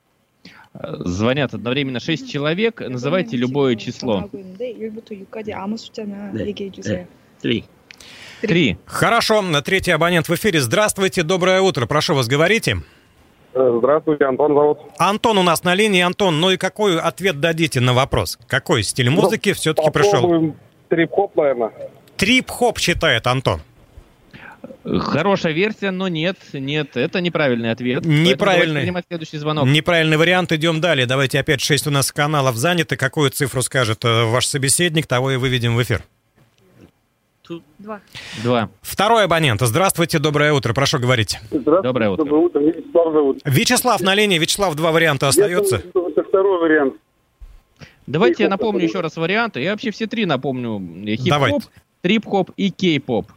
Звонят одновременно шесть человек. Называйте любое число. Три. Три. Хорошо. Третий абонент в эфире. Здравствуйте. Доброе утро. Прошу вас, говорите. Здравствуйте, Антон зовут. Антон у нас на линии. Антон, ну и какой ответ дадите на вопрос? Какой стиль музыки ну, все-таки пришел? Трип-хоп, наверное. Трип-хоп считает Антон. Хорошая версия, но нет, нет, это неправильный ответ. Неправильный. Следующий звонок. Неправильный вариант. Идем далее. Давайте опять шесть у нас каналов заняты. Какую цифру скажет ваш собеседник, того и выведем в эфир. Два. Два. Второй абонент. Здравствуйте, доброе утро. Прошу говорить. Здравствуйте, доброе утро. Доброе утро. Вячеслав зовут. Вячеслав на линии. Вячеслав, два варианта остается. Это второй вариант. Давайте я напомню еще раз варианты. Я вообще все три напомню. Хип-хоп, трип-хоп и кей-поп.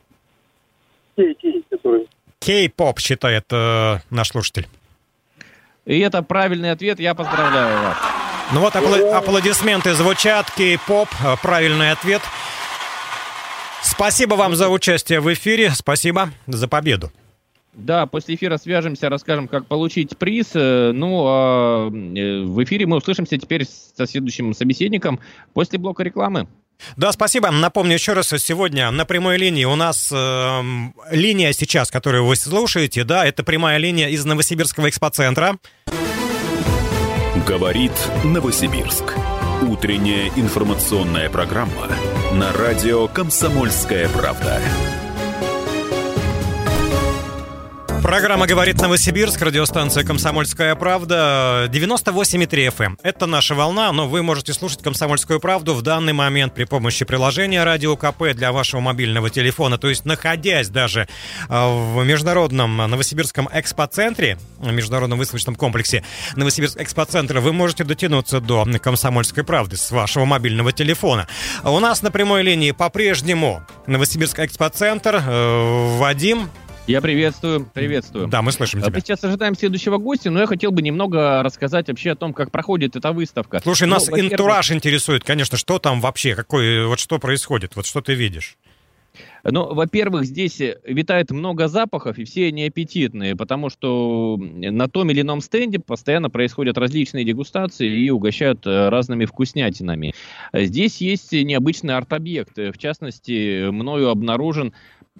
Кей-поп считает э, наш слушатель. И это правильный ответ, я поздравляю вас. Ну вот апл- аплодисменты звучат, кей-поп, правильный ответ. Спасибо вам за участие в эфире, спасибо за победу. Да, после эфира свяжемся, расскажем, как получить приз. Ну, а в эфире мы услышимся теперь со следующим собеседником после блока рекламы. Да, спасибо. Напомню еще раз, сегодня на прямой линии у нас э, линия сейчас, которую вы слушаете, да, это прямая линия из Новосибирского экспоцентра. Говорит Новосибирск. Утренняя информационная программа на радио «Комсомольская правда». Программа «Говорит Новосибирск», радиостанция «Комсомольская правда», девяносто восемь и три эф эм. Это наша волна, но вы можете слушать «Комсомольскую правду» в данный момент при помощи приложения «Радио КП» для вашего мобильного телефона. То есть, находясь даже в международном Новосибирском экспоцентре, международном выставочном комплексе Новосибирск экспоцентр, вы можете дотянуться до «Комсомольской правды» с вашего мобильного телефона. У нас на прямой линии по-прежнему Новосибирск экспоцентр. Вадим. Я приветствую, приветствую. Да, мы слышим тебя. Мы сейчас ожидаем следующего гостя, но я хотел бы немного рассказать вообще о том, как проходит эта выставка. Слушай, ну, нас антураж интересует, конечно, что там вообще, какой, вот что происходит, вот что ты видишь? Ну, во-первых, здесь витает много запахов, и все они аппетитные, потому что на том или ином стенде постоянно происходят различные дегустации и угощают разными вкуснятинами. Здесь есть необычный арт-объект. В частности, мною обнаружен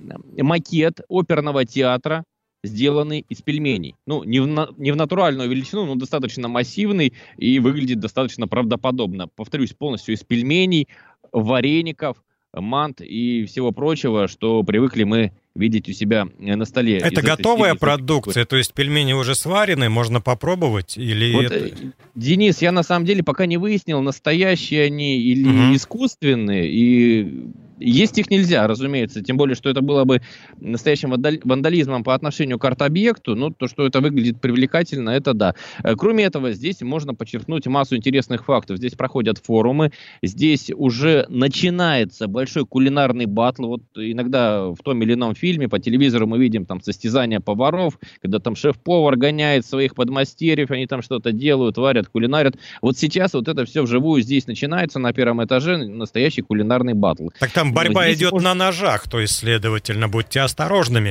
макет оперного театра, сделанный из пельменей. Ну, не в, на, не в натуральную величину, но достаточно массивный и выглядит достаточно правдоподобно. Повторюсь, полностью из пельменей, вареников, мант и всего прочего, что привыкли мы видеть у себя на столе. Это готовая продукция, то есть пельмени уже сварены, можно попробовать? Или вот, это... Денис, я на самом деле пока не выяснил, настоящие они или угу. искусственные, и есть их нельзя, разумеется, тем более, что это было бы настоящим вандализмом по отношению к арт-объекту, но то, что это выглядит привлекательно, это да. Кроме этого, здесь можно подчеркнуть массу интересных фактов. Здесь проходят форумы, здесь уже начинается большой кулинарный баттл. Вот иногда в том или ином фильме по телевизору мы видим там состязания поваров, когда там шеф-повар гоняет своих подмастерьев, они там что-то делают, варят, кулинарят. Вот сейчас вот это все вживую здесь начинается на первом этаже, настоящий кулинарный баттл. Так там борьба идет можно... на ножах, то есть, следовательно, будьте осторожными.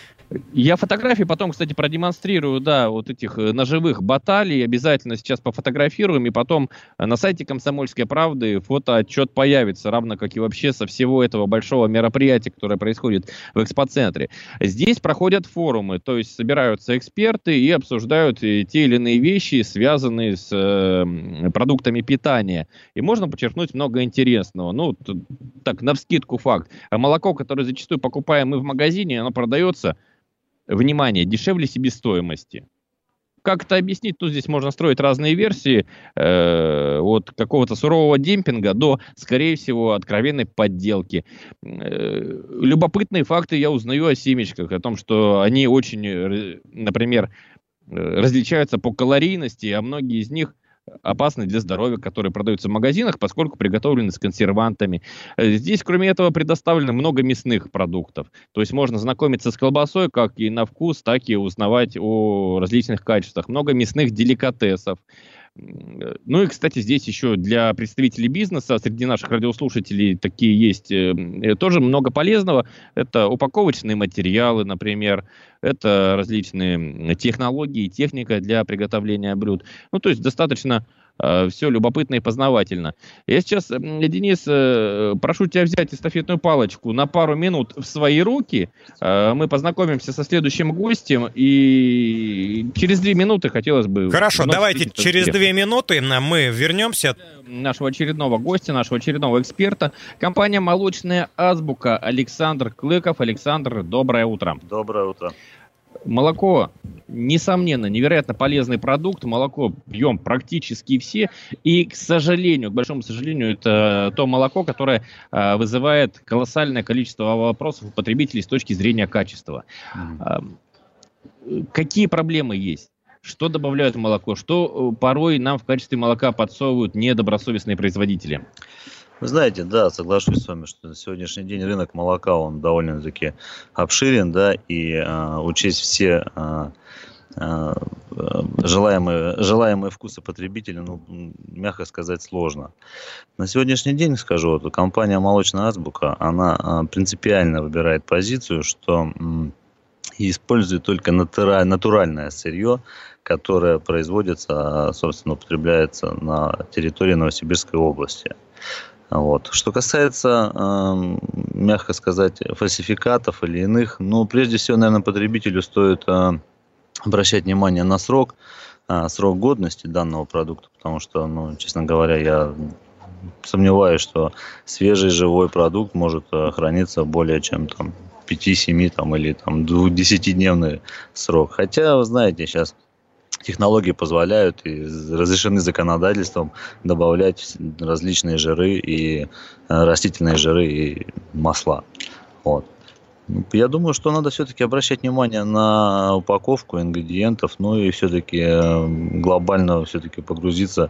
Я фотографии потом, кстати, продемонстрирую, да, вот этих ножевых баталий, обязательно сейчас пофотографируем, и потом на сайте «Комсомольской правды» фотоотчет появится, равно как и вообще со всего этого большого мероприятия, которое происходит в экспоцентре. Здесь проходят форумы, то есть собираются эксперты и обсуждают те или иные вещи, связанные с э, продуктами питания. И можно подчеркнуть много интересного. Ну, тут, так, навскидку факт. Молоко, которое зачастую покупаем мы в магазине, оно продается... Внимание, дешевле себестоимости. Как это объяснить? Тут здесь можно строить разные версии. Э, от какого-то сурового демпинга до, скорее всего, откровенной подделки. Э, любопытные факты я узнаю о семечках. О том, что они очень, например, различаются по калорийности, а многие из них опасны для здоровья, которые продаются в магазинах, поскольку приготовлены с консервантами. Здесь, кроме этого, предоставлено много мясных продуктов. То есть можно знакомиться с колбасой как и на вкус, так и узнавать о различных качествах. Много мясных деликатесов. Ну и, кстати, здесь еще для представителей бизнеса, среди наших радиослушателей такие есть, тоже много полезного. Это упаковочные материалы, например, это различные технологии, техника для приготовления блюд. Ну, то есть достаточно э, все любопытно и познавательно. Я сейчас, Денис, э, прошу тебя взять эстафетную палочку на пару минут в свои руки. Э, мы познакомимся со следующим гостем, и через две минуты хотелось бы... Хорошо, давайте через две минуты мы вернемся. Нашего очередного гостя, нашего очередного эксперта. Компания «Молочная азбука». Александр Клыков. Александр, доброе утро. Доброе утро. Молоко, несомненно, невероятно полезный продукт. Молоко пьем практически все. И, к сожалению, к большому сожалению, это то молоко, которое а, вызывает колоссальное количество вопросов у потребителей с точки зрения качества. Mm. А, какие проблемы есть? Что добавляют в молоко? Что порой нам в качестве молока подсовывают недобросовестные производители? Вы знаете, да, соглашусь с вами, что на сегодняшний день рынок молока, он довольно-таки обширен, да, и э, учесть все э, э, желаемые, желаемые вкусы потребителя, ну, мягко сказать, сложно. На сегодняшний день, скажу, вот, компания «Молочная азбука», она э, принципиально выбирает позицию, что э, использует только натура, натуральное сырье, которое производится, собственно, употребляется на территории Новосибирской области. Вот. Что касается, э, мягко сказать, фальсификатов или иных, ну, прежде всего, наверное, потребителю стоит э, обращать внимание на срок, э, срок годности данного продукта, потому что, ну, честно говоря, я сомневаюсь, что свежий живой продукт может э, храниться более чем там пяти-семи там, или там, десятидневный срок. Хотя, вы знаете, сейчас технологии позволяют и разрешены законодательством добавлять различные жиры, и растительные жиры, и масла. Вот. Я думаю, что надо все-таки обращать внимание на упаковку ингредиентов, ну и все-таки глобально все-таки погрузиться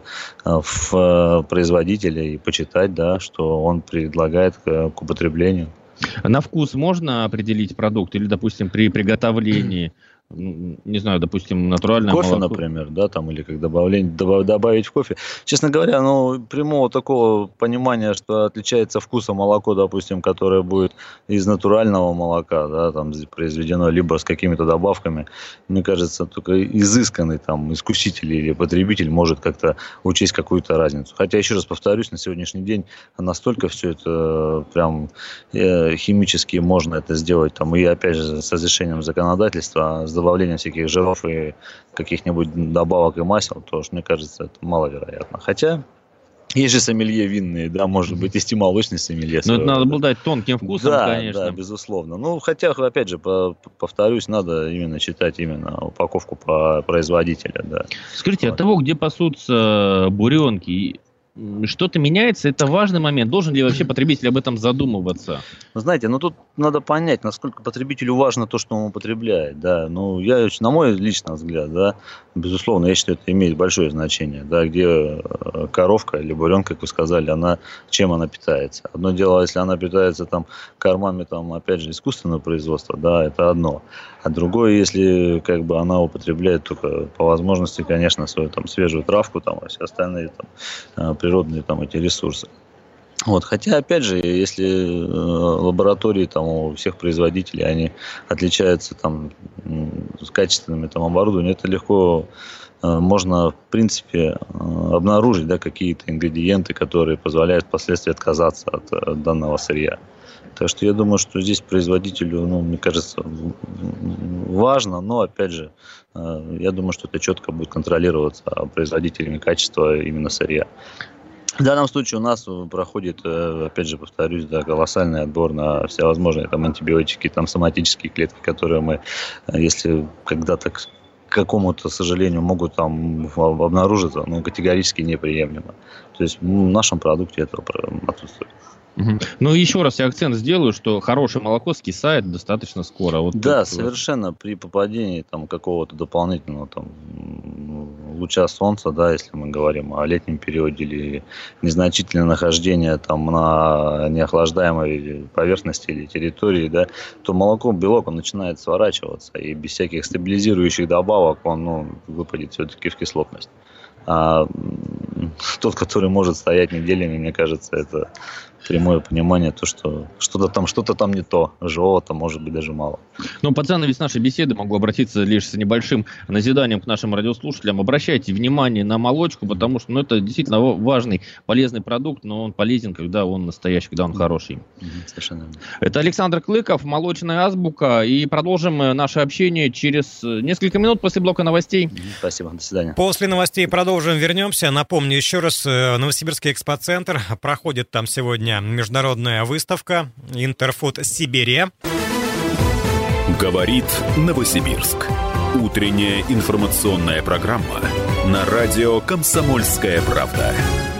в производителя и почитать, да, что он предлагает к употреблению. На вкус можно определить продукт или, допустим, при приготовлении, не знаю, допустим, натуральное кофе, молоко? например, да, там, или как добавление, добавить в кофе. Честно говоря, ну, прямого такого понимания, что отличается вкусом молоко, допустим, которое будет из натурального молока, да, там, произведено либо с какими-то добавками, мне кажется, только изысканный там искуситель или потребитель может как-то учесть какую-то разницу. Хотя, еще раз повторюсь, на сегодняшний день настолько все это прям э, химически можно это сделать, там, и опять же с разрешением законодательства, с добавлением всяких жиров и каких-нибудь добавок и масел, то, мне кажется, это маловероятно. Хотя есть же сомелье винные, да, может быть, есть и молочный сомелье. Но это надо обладать тонким вкусом, да, конечно. Да, безусловно. Ну, хотя, опять же, повторюсь, надо именно читать именно упаковку по производителя, да. Скажите, вот. От того, где пасутся буренки, что-то меняется, это важный момент. Должен ли вообще потребитель об этом задумываться? Знаете, ну тут надо понять, насколько потребителю важно то, что он употребляет. Да. Ну, я, на мой личный взгляд, да, безусловно, я считаю, это имеет большое значение. Да, где коровка или буренка, как вы сказали, она, чем она питается. Одно дело, если она питается там кормами, там, опять же, искусственного производства, да, это одно. А другое, если как бы она употребляет только по возможности, конечно, свою там свежую травку, там, а все остальные там природные там эти ресурсы. Вот. Хотя, опять же, если э, лаборатории там, у всех производителей, они отличаются там, с качественными там, оборудованием, это легко э, можно, в принципе, э, обнаружить, да, какие-то ингредиенты, которые позволяют впоследствии отказаться от, от данного сырья. Так что я думаю, что здесь производителю, ну, мне кажется, важно, но, опять же, э, я думаю, что это четко будет контролироваться производителями качества именно сырья. В данном случае у нас проходит, опять же, повторюсь, да, колоссальный отбор на всевозможные там, антибиотики, там, соматические клетки, которые мы, если когда-то к какому-то сожалению могут там обнаружиться, ну, категорически неприемлемо. То есть в нашем продукте этого отсутствует. Угу. Ну, еще раз я акцент сделаю, что хорошее молоко скисает достаточно скоро. Вот да, тут... совершенно при попадении там, какого-то дополнительного там, луча солнца, да, если мы говорим о летнем периоде, или незначительное нахождение там, на неохлаждаемой поверхности или территории, да, то молоко, белок, он начинает сворачиваться, и без всяких стабилизирующих добавок он ну, выпадет все-таки в кислотность. А тот, который может стоять неделями, мне кажется, это прямое понимание, то, что что-то там, что-то там не то, живого-то может быть даже мало. Ну, под занавес нашей беседы могу обратиться лишь с небольшим назиданием к нашим радиослушателям. Обращайте внимание на молочку, потому что ну, это действительно важный, полезный продукт, но он полезен, когда он настоящий, когда он хороший. Совершенно верно. Это Александр Клыков, «Молочная азбука», и продолжим наше общение через несколько минут после блока новостей. Спасибо, до свидания. После новостей продолжим, вернемся. Напомню еще раз, Новосибирский экспоцентр, проходит там сегодня международная выставка «Интерфуд Сибирия». Говорит Новосибирск. Утренняя информационная программа на радио «Комсомольская правда».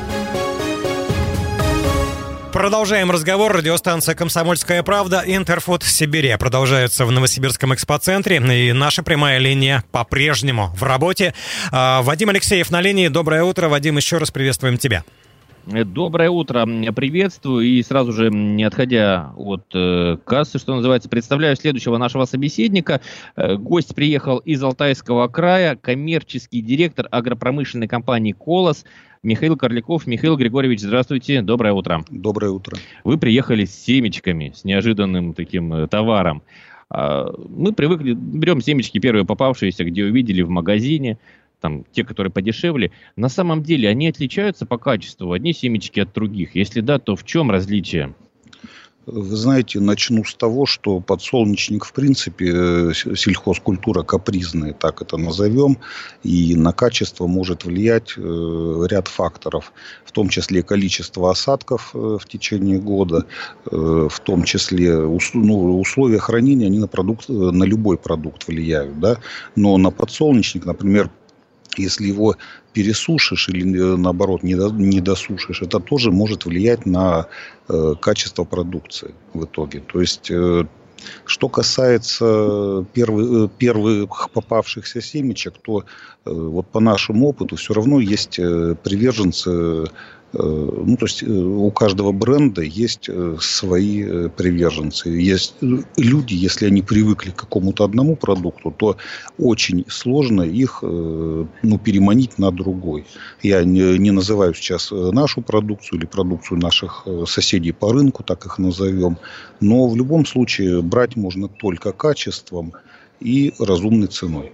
Продолжаем разговор. Радиостанция «Комсомольская правда», «Интерфуд Сибирия» продолжаются в Новосибирском экспоцентре. И наша прямая линия по-прежнему в работе. Вадим Алексеев на линии. Доброе утро. Вадим, еще раз приветствуем тебя. Доброе утро, приветствую, и сразу же, не отходя от э, кассы, что называется, представляю следующего нашего собеседника. Э, гость приехал из Алтайского края, коммерческий директор агропромышленной компании «Колос» Михаил Корляков. Михаил Григорьевич, здравствуйте, доброе утро. Доброе утро. Вы приехали с семечками, с неожиданным таким э, товаром. Э, мы привыкли, берем семечки первые попавшиеся, где увидели в магазине, там, те, которые подешевле, на самом деле они отличаются по качеству, одни семечки от других? Если да, то в чем различие? Вы знаете, начну с того, что подсолнечник, в принципе, сельхозкультура капризная, так это назовем, и на качество может влиять ряд факторов, в том числе количество осадков в течение года, в том числе ну, условия хранения, они на, продукт, на любой продукт влияют, да? Но на подсолнечник, например, если его пересушишь или, наоборот, не, до, не досушишь, это тоже может влиять на э, качество продукции в итоге. То есть, э, что касается первых, первых попавшихся семечек, то э, вот по нашему опыту все равно есть э, приверженцы. Ну, то есть у каждого бренда есть свои приверженцы. Есть люди, если они привыкли к какому-то одному продукту, то очень сложно их ну, переманить на другой. Я не, не называю сейчас нашу продукцию или продукцию наших соседей по рынку, так их назовем. Но в любом случае брать можно только качеством и разумной ценой.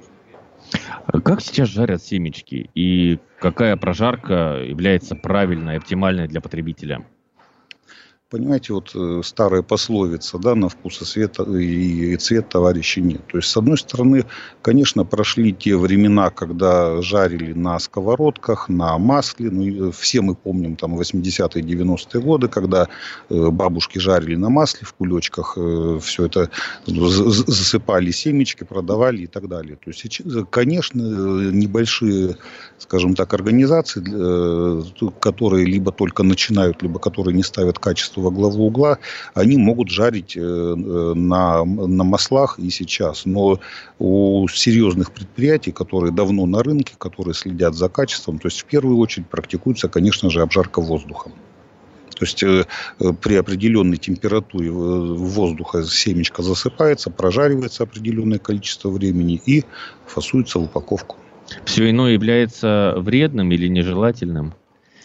Как сейчас жарят семечки и какая прожарка является правильной, оптимальной для потребителя? Понимаете, вот старая пословица, да, на вкус и, свет, и, и цвет товарища нет. То есть, с одной стороны, конечно, прошли те времена, когда жарили на сковородках, на масле. Ну, все мы помним там восьмидесятые, девяностые годы, когда бабушки жарили на масле в кулечках, все это засыпали семечки, продавали и так далее. То есть, конечно, небольшие, скажем так, организации, которые либо только начинают, либо которые не ставят качество во главу угла, они могут жарить на, на маслах и сейчас. Но у серьезных предприятий, которые давно на рынке, которые следят за качеством, то есть в первую очередь практикуется, конечно же, обжарка воздухом. То есть э, при определенной температуре воздуха семечко засыпается, прожаривается определенное количество времени и фасуется в упаковку. Все иное является вредным или нежелательным?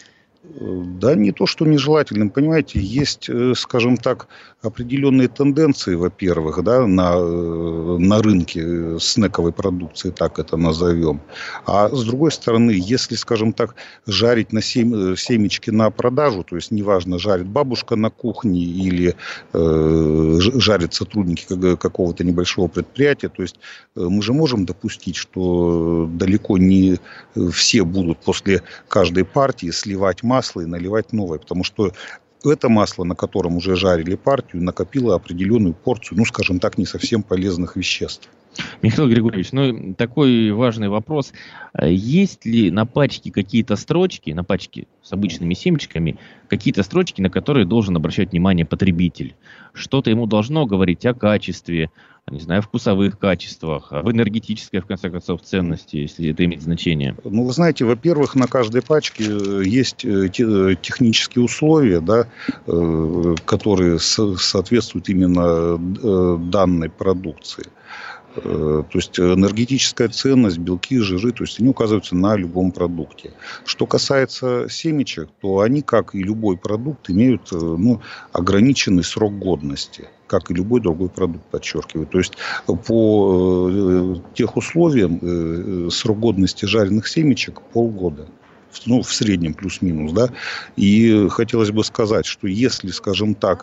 Да, не то, что нежелательным. Понимаете, есть, скажем так, определенные тенденции, во-первых, да, на, на рынке снековой продукции, так это назовем. А с другой стороны, если, скажем так, жарить на сем, семечки на продажу, то есть неважно, жарит бабушка на кухне или э, жарят сотрудники какого-то небольшого предприятия, то есть мы же можем допустить, что далеко не все будут после каждой партии сливать масло и наливать новое, потому что это масло, на котором уже жарили партию, накопило определенную порцию, ну, скажем так, не совсем полезных веществ. Михаил Григорьевич, ну, такой важный вопрос. Есть ли на пачке какие-то строчки, на пачке с обычными семечками, какие-то строчки, на которые должен обращать внимание потребитель? Что-то ему должно говорить о качестве, не знаю, вкусовых качествах, об энергетической, в конце концов, ценности, если это имеет значение? Ну, вы знаете, во-первых, на каждой пачке есть технические условия, да, которые соответствуют именно данной продукции. То есть энергетическая ценность, белки, жиры, то есть они указываются на любом продукте. Что касается семечек, то они, как и любой продукт, имеют ну, ограниченный срок годности, как и любой другой продукт, подчеркиваю. То есть по тех условиям срок годности жареных семечек полгода. Ну, в среднем плюс-минус, да. И хотелось бы сказать, что если, скажем так,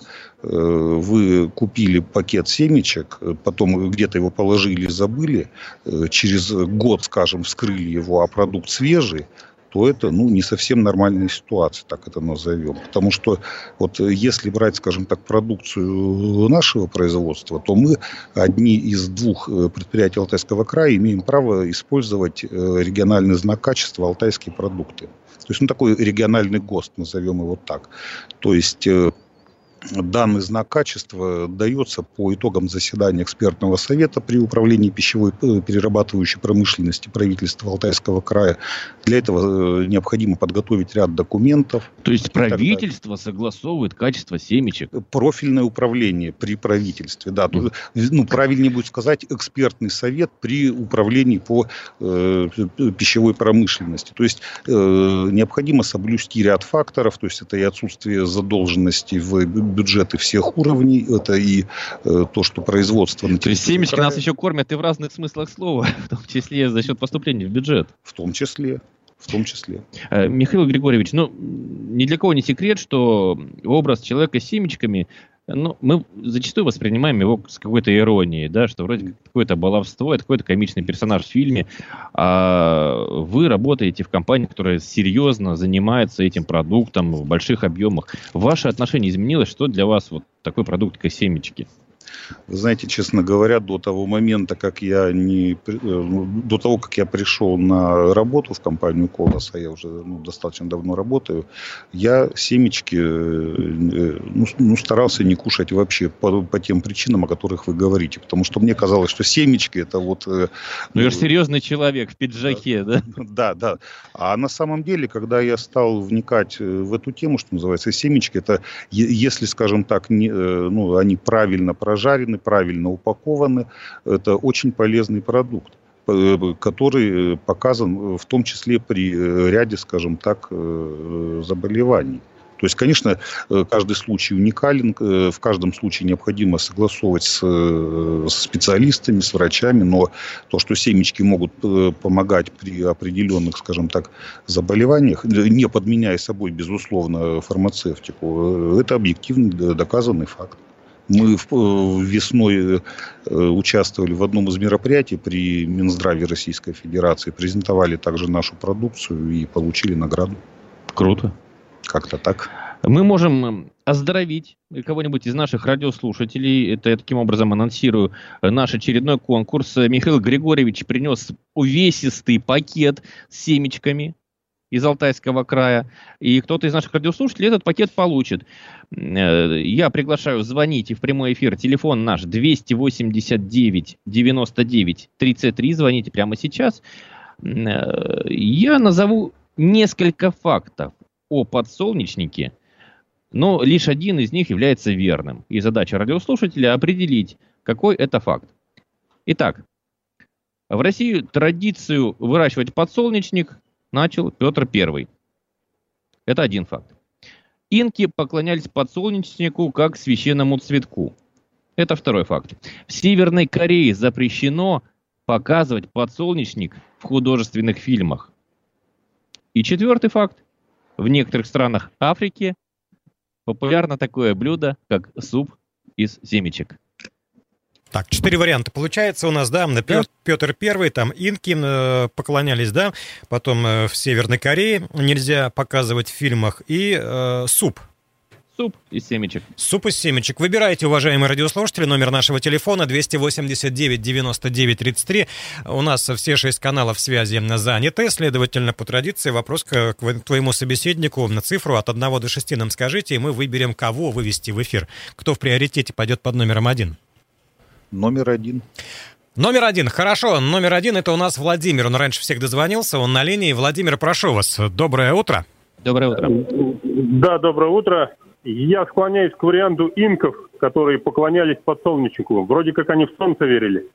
вы купили пакет семечек, потом где-то его положили, забыли, через год, скажем, вскрыли его, а продукт свежий, то это, ну, не совсем нормальная ситуация, так это назовем. Потому что вот если брать, скажем так, продукцию нашего производства, то мы одни из двух предприятий Алтайского края имеем право использовать региональный знак качества «Алтайские продукты». То есть, ну, такой региональный ГОСТ, назовем его так. То есть данный знак качества дается по итогам заседания экспертного совета при управлении пищевой перерабатывающей промышленности правительства Алтайского края. Для этого необходимо подготовить ряд документов. То есть правительство согласовывает качество семечек? Профильное управление при правительстве, да. Mm. Ну, правильнее будет сказать, экспертный совет при управлении по э, пищевой промышленности. То есть э, необходимо соблюсти ряд факторов, то есть это и отсутствие задолженности в бюджеты всех уровней, это и э, то, что производство... На то есть семечки края... нас еще кормят и в разных смыслах слова, в том числе за счет поступления в бюджет. В том числе. В том числе. Михаил Григорьевич, ну, ни для кого не секрет, что образ человека с семечками ну, мы зачастую воспринимаем его с какой-то иронией, да, что вроде как какое-то баловство, это какой-то комичный персонаж в фильме, а вы работаете в компании, которая серьезно занимается этим продуктом в больших объемах. Ваше отношение изменилось? Что для вас вот такой продукт, как семечки? Вы знаете, честно говоря, до того момента, как я не, до того, как я пришел на работу в компанию «Колос», а я уже ну, достаточно давно работаю, я семечки ну, ну, старался не кушать вообще по, по тем причинам, о которых вы говорите. Потому что мне казалось, что семечки это вот... Ну, я же серьезный человек в пиджаке, да? Да, да. А на самом деле, когда я стал вникать в эту тему, что называется, семечки, это, если, скажем так, не, ну, они правильно прожарены, правильно упакованы, это очень полезный продукт, который показан в том числе при ряде, скажем так, заболеваний. То есть, конечно, каждый случай уникален, в каждом случае необходимо согласовывать с, с специалистами, с врачами, но то, что семечки могут помогать при определенных, скажем так, заболеваниях, не подменяя собой, безусловно, фармацевтику, это объективный доказанный факт. Мы весной участвовали в одном из мероприятий при Минздраве Российской Федерации, презентовали также нашу продукцию и получили награду. Круто. Как-то так. Мы можем оздоровить кого-нибудь из наших радиослушателей. Это я таким образом анонсирую наш очередной конкурс. Михаил Григорьевич принес увесистый пакет с семечками из Алтайского края, и кто-то из наших радиослушателей этот пакет получит. Я приглашаю звонить в прямой эфир. Телефон наш двести восемьдесят девять девяносто девять тридцать три. Звоните прямо сейчас. Я назову несколько фактов о подсолнечнике, но лишь один из них является верным. И задача радиослушателя определить, какой это факт. Итак, в России традицию выращивать подсолнечник начал Петр Первый. Это один факт. Инки поклонялись подсолнечнику как священному цветку. Это второй факт. В Северной Корее запрещено показывать подсолнечник в художественных фильмах. И четвертый факт. В некоторых странах Африки популярно такое блюдо, как суп из семечек. Так, четыре варианта получается у нас, да, Петр Первый, там инки э, поклонялись, да, потом э, в Северной Корее нельзя показывать в фильмах, и э, суп. Суп из семечек. Суп из семечек. Выбирайте, уважаемые радиослушатели, номер нашего телефона двести восемьдесят девять девяносто девять тридцать три. У нас все шесть каналов связи заняты, следовательно, по традиции вопрос к, к твоему собеседнику на цифру от одного до шести нам скажите, и мы выберем, кого вывести в эфир. Кто в приоритете пойдет под номером один? Номер один. Номер один, хорошо. Номер один — это у нас Владимир. Он раньше всех дозвонился, он на линии. Владимир, прошу вас. Доброе утро. Доброе утро. Да, доброе утро. Я склоняюсь к варианту инков, которые поклонялись подсолнечнику. Вроде как они в солнце верили.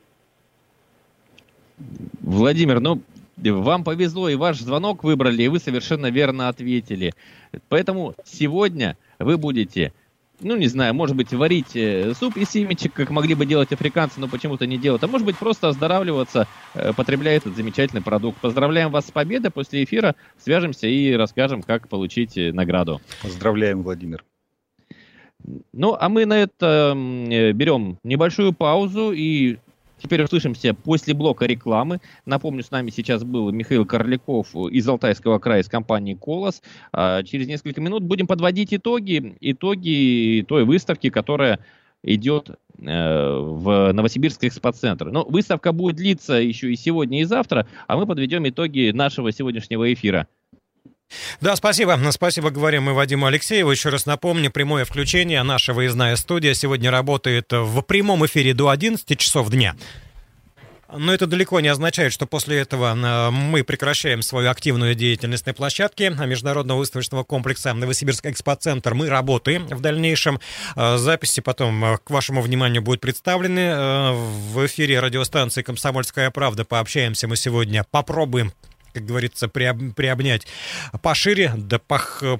Владимир, ну, вам повезло, и ваш звонок выбрали, и вы совершенно верно ответили. Поэтому сегодня вы будете... Ну, не знаю, может быть, варить суп из семечек, как могли бы делать африканцы, но почему-то не делают. А может быть, просто оздоравливаться, потребляя этот замечательный продукт. Поздравляем вас с победой. После эфира свяжемся и расскажем, как получить награду. Поздравляем, Владимир. Ну, а мы на это берем небольшую паузу и... Теперь услышимся после блока рекламы. Напомню, с нами сейчас был Михаил Корляков из Алтайского края, из компании «Колос». А через несколько минут будем подводить итоги, итоги той выставки, которая идет э, в Новосибирский экспоцентр. Но выставка будет длиться еще и сегодня, и завтра, а мы подведем итоги нашего сегодняшнего эфира. Да, спасибо. Спасибо, говорим мы Вадиму Алексееву. Еще раз напомню, прямое включение. Наша выездная студия сегодня работает в прямом эфире до одиннадцати часов дня. Но это далеко не означает, что после этого мы прекращаем свою активную деятельность на площадке Международного выставочного комплекса «Новосибирск Экспоцентр». Мы работаем в дальнейшем. Записи потом к вашему вниманию будут представлены. В эфире радиостанции «Комсомольская правда» пообщаемся мы сегодня. Попробуем, как говорится, приоб, приобнять пошире, да пох,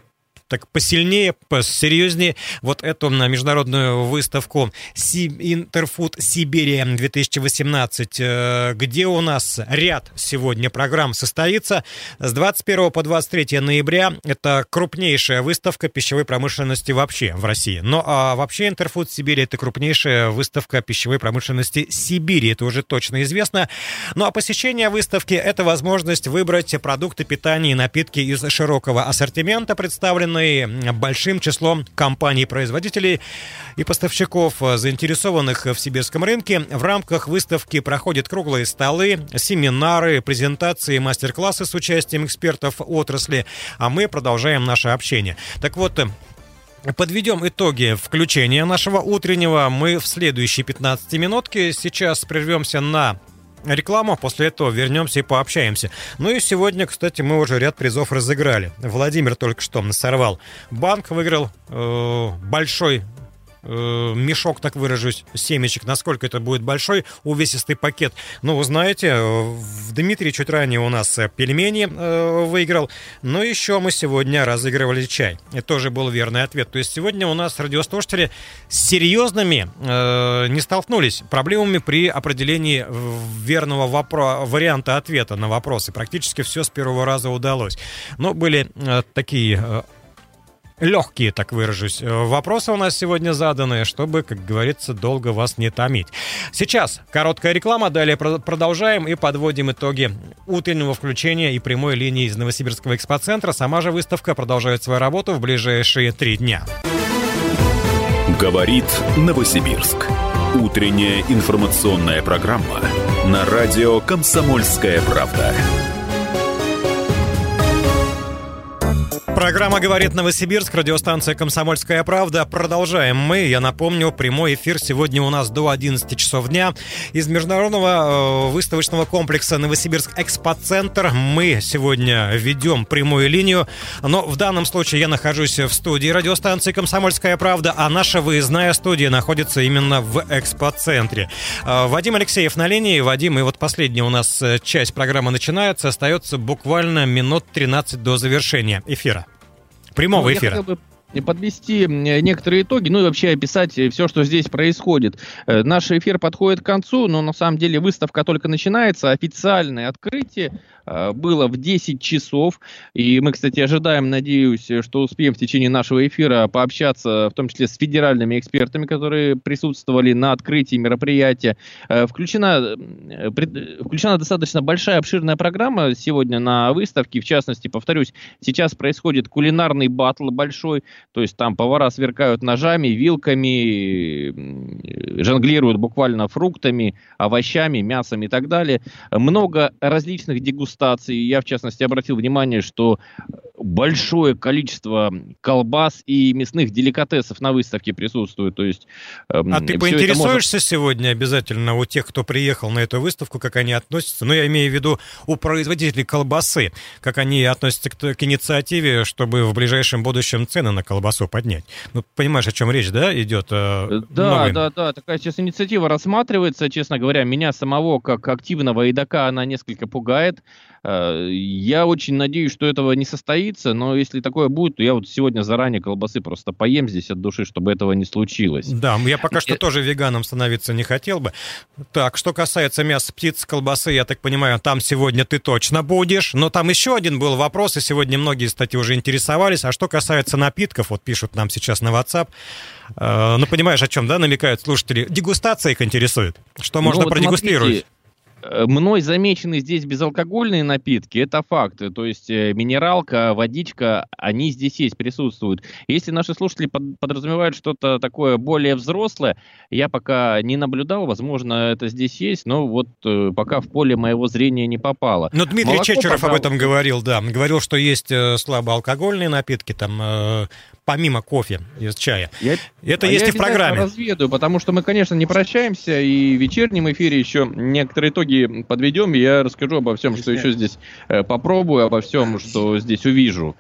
так посильнее, посерьезнее вот эту международную выставку Интерфуд Сибирия две тысячи восемнадцать, где у нас ряд сегодня программ состоится. С двадцать первого по двадцать третье ноября это крупнейшая выставка пищевой промышленности вообще в России. Но а вообще Интерфуд Сибирия — это крупнейшая выставка пищевой промышленности Сибири, это уже точно известно. Ну а посещение выставки — это возможность выбрать продукты питания и напитки из широкого ассортимента, представленные большим числом компаний-производителей и поставщиков, заинтересованных в сибирском рынке. В рамках выставки проходят круглые столы, семинары, презентации, мастер-классы с участием экспертов отрасли, а мы продолжаем наше общение. Так вот, подведем итоги включения нашего утреннего мы в следующие пятнадцать минутки. Сейчас прервемся на рекламу, после этого вернемся и пообщаемся. Ну и сегодня, кстати, мы уже ряд призов разыграли. Владимир только что сорвал банк, выиграл э, большой э, мешок, так выражусь, семечек. Насколько это будет большой, увесистый пакет. Ну, вы знаете, Дмитрий чуть ранее у нас пельмени э, выиграл. Но еще мы сегодня разыгрывали чай. Это тоже был верный ответ. То есть сегодня у нас радиослушатели с серьезными э, не столкнулись проблемами при определении верного вопро- варианта ответа на вопросы. Практически все с первого раза удалось. Но были э, такие... Э, легкие, так выражусь, вопросы у нас сегодня заданы, чтобы, как говорится, долго вас не томить. Сейчас короткая реклама, далее продолжаем и подводим итоги утреннего включения и прямой линии из Новосибирского экспоцентра. Сама же выставка продолжает свою работу в ближайшие три дня. Говорит Новосибирск. Утренняя информационная программа на радио «Комсомольская правда». Программа «Говорит Новосибирск», радиостанция «Комсомольская правда». Продолжаем мы. Я напомню, прямой эфир сегодня у нас до одиннадцати часов дня. Из международного э, выставочного комплекса «Новосибирск Экспоцентр» мы сегодня ведем прямую линию. Но в данном случае я нахожусь в студии радиостанции «Комсомольская правда», а наша выездная студия находится именно в Экспоцентре. Э, Вадим Алексеев на линии. Вадим, и вот последняя у нас часть программы начинается. Остается буквально минут тринадцать до завершения эфира. Прямого ну, эфира. Я хотел бы подвести некоторые итоги, ну и вообще описать все, что здесь происходит. Наш эфир подходит к концу, но на самом деле выставка только начинается. Официальное открытие было в десять часов. И мы, кстати, ожидаем, надеюсь, что успеем в течение нашего эфира пообщаться, в том числе с федеральными экспертами, которые присутствовали на открытии мероприятия. Включена, включена достаточно большая, обширная программа сегодня на выставке. В частности, повторюсь, сейчас происходит кулинарный баттл большой. То есть там повара сверкают ножами, вилками, жонглируют буквально фруктами, овощами, мясом и так далее. Много различных дегустаций. Я, в частности, обратил внимание, что большое количество колбас и мясных деликатесов на выставке присутствует. То есть, э, а ты поинтересуешься может... сегодня обязательно у тех, кто приехал на эту выставку, как они относятся? Ну, я имею в виду у производителей колбасы, как они относятся к, к инициативе, чтобы в ближайшем будущем цены на колбасу поднять. Ну, понимаешь, о чем речь, да, идет? Э, да, новый... да, да. Такая сейчас инициатива рассматривается. Честно говоря, меня самого, как активного едока, она несколько пугает. Я очень надеюсь, что этого не состоится, но если такое будет, то я вот сегодня заранее колбасы просто поем здесь от души, чтобы этого не случилось. Да, я пока что тоже веганом становиться не хотел бы. Так, что касается мяса, птиц, колбасы, я так понимаю, там сегодня ты точно будешь, но там еще один был вопрос, и сегодня многие, кстати, уже интересовались. А что касается напитков, вот пишут нам сейчас на WhatsApp, э, ну, понимаешь, о чем, да, намекают слушатели? Дегустация их интересует. Что можно ну, вот продегустировать? Смотрите. Мной замечены здесь безалкогольные напитки, это факт. То есть минералка, водичка, они здесь есть, присутствуют. Если наши слушатели под, подразумевают что-то такое более взрослое, я пока не наблюдал, возможно, это здесь есть, но вот э, пока в поле моего зрения не попало. Но Дмитрий Молоко, Чечеров об этом говорил, да. Говорил, что есть э, слабоалкогольные напитки, там... Э, помимо кофе и чая. Я, это а есть и в программе. Я разведаю, потому что мы, конечно, не прощаемся, и в вечернем эфире еще некоторые итоги подведем, и я расскажу обо всем, что еще здесь э, попробую, обо всем, что здесь увижу.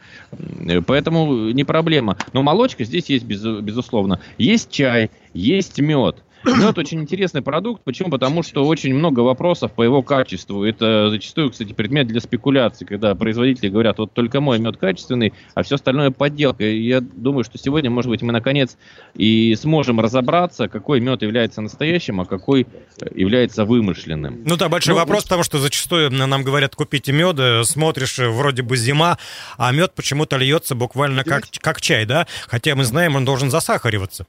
Поэтому не проблема. Но молочка здесь есть, без, безусловно. Есть чай, есть мед. Мед очень интересный продукт. Почему? Потому что очень много вопросов по его качеству. Это зачастую, кстати, предмет для спекуляций, когда производители говорят, вот только мой мед качественный, а все остальное подделка. И я думаю, что сегодня, может быть, мы наконец и сможем разобраться, какой мед является настоящим, а какой является вымышленным. Ну да, большой ну, вопрос, потому что зачастую нам говорят, купите мед, смотришь, вроде бы зима, а мед почему-то льется буквально как, как чай, да? Хотя мы знаем, он должен засахариваться.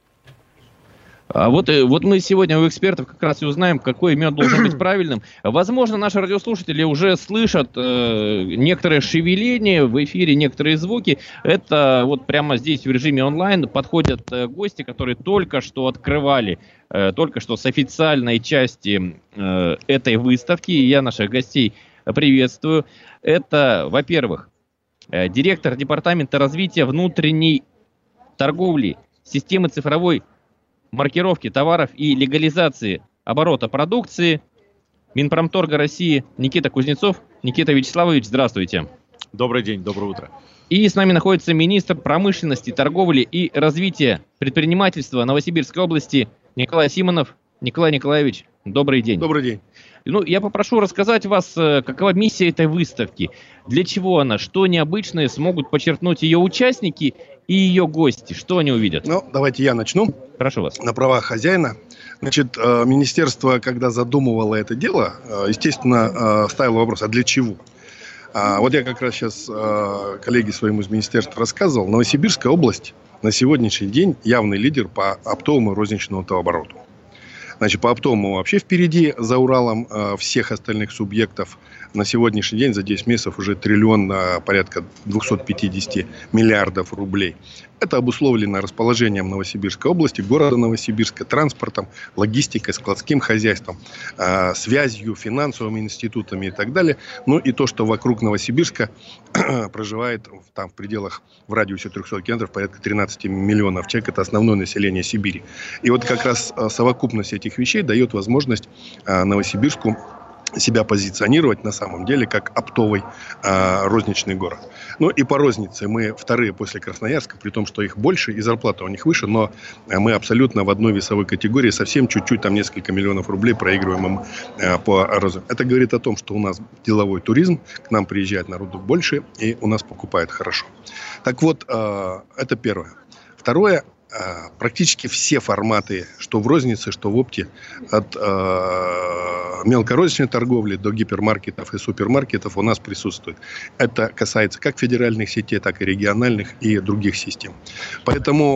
А вот, вот мы сегодня у экспертов как раз и узнаем, какой мед должен быть правильным. Возможно, наши радиослушатели уже слышат э, некоторые шевеления в эфире, некоторые звуки. Это вот прямо здесь в режиме онлайн подходят э, гости, которые только что открывали, э, только что с официальной части э, этой выставки. Я наших гостей приветствую. Это, во-первых, э, директор департамента развития внутренней торговли, системы цифровой маркировки товаров и легализации оборота продукции Минпромторга России Никита Кузнецов. Никита Вячеславович, здравствуйте. Добрый день, доброе утро. И с нами находится министр промышленности, торговли и развития предпринимательства Новосибирской области Николай Симонов. Николай Николаевич, добрый день. Добрый день. Ну, я попрошу рассказать вас, какова миссия этой выставки, для чего она, что необычное смогут подчеркнуть ее участники и ее гости, что они увидят. Ну, давайте я начну. Прошу вас. На правах хозяина. Значит, министерство, когда задумывало это дело, естественно, ставило вопрос, а для чего? Вот я как раз сейчас коллеге своему из министерства рассказывал. Новосибирская область на сегодняшний день явный лидер по оптовому и розничному товарообороту. Значит, по оптовому вообще впереди, за Уралом э, всех остальных субъектов. На сегодняшний день за десять месяцев уже триллион, э, порядка двести пятьдесят миллиардов рублей. Это обусловлено расположением Новосибирской области, города Новосибирска, транспортом, логистикой, складским хозяйством, э, связью, финансовыми институтами и так далее. Ну и то, что вокруг Новосибирска проживает там в пределах, в радиусе трехсот километров, порядка тринадцать миллионов человек. Это основное население Сибири. И вот как раз э, совокупность этих вещей дает возможность э, Новосибирску себя позиционировать на самом деле как оптовый э, розничный город. Ну и по рознице мы вторые после Красноярска, при том, что их больше и зарплата у них выше, но мы абсолютно в одной весовой категории, совсем чуть-чуть, там несколько миллионов рублей проигрываем им э, по рознице. Это говорит о том, что у нас деловой туризм, к нам приезжает народу больше и у нас покупают хорошо. Так вот, э, это первое. Второе. Практически все форматы, что в рознице, что в опте, от э, мелкорозничной торговли до гипермаркетов и супермаркетов у нас присутствует. Это касается как федеральных сетей, так и региональных и других систем. Поэтому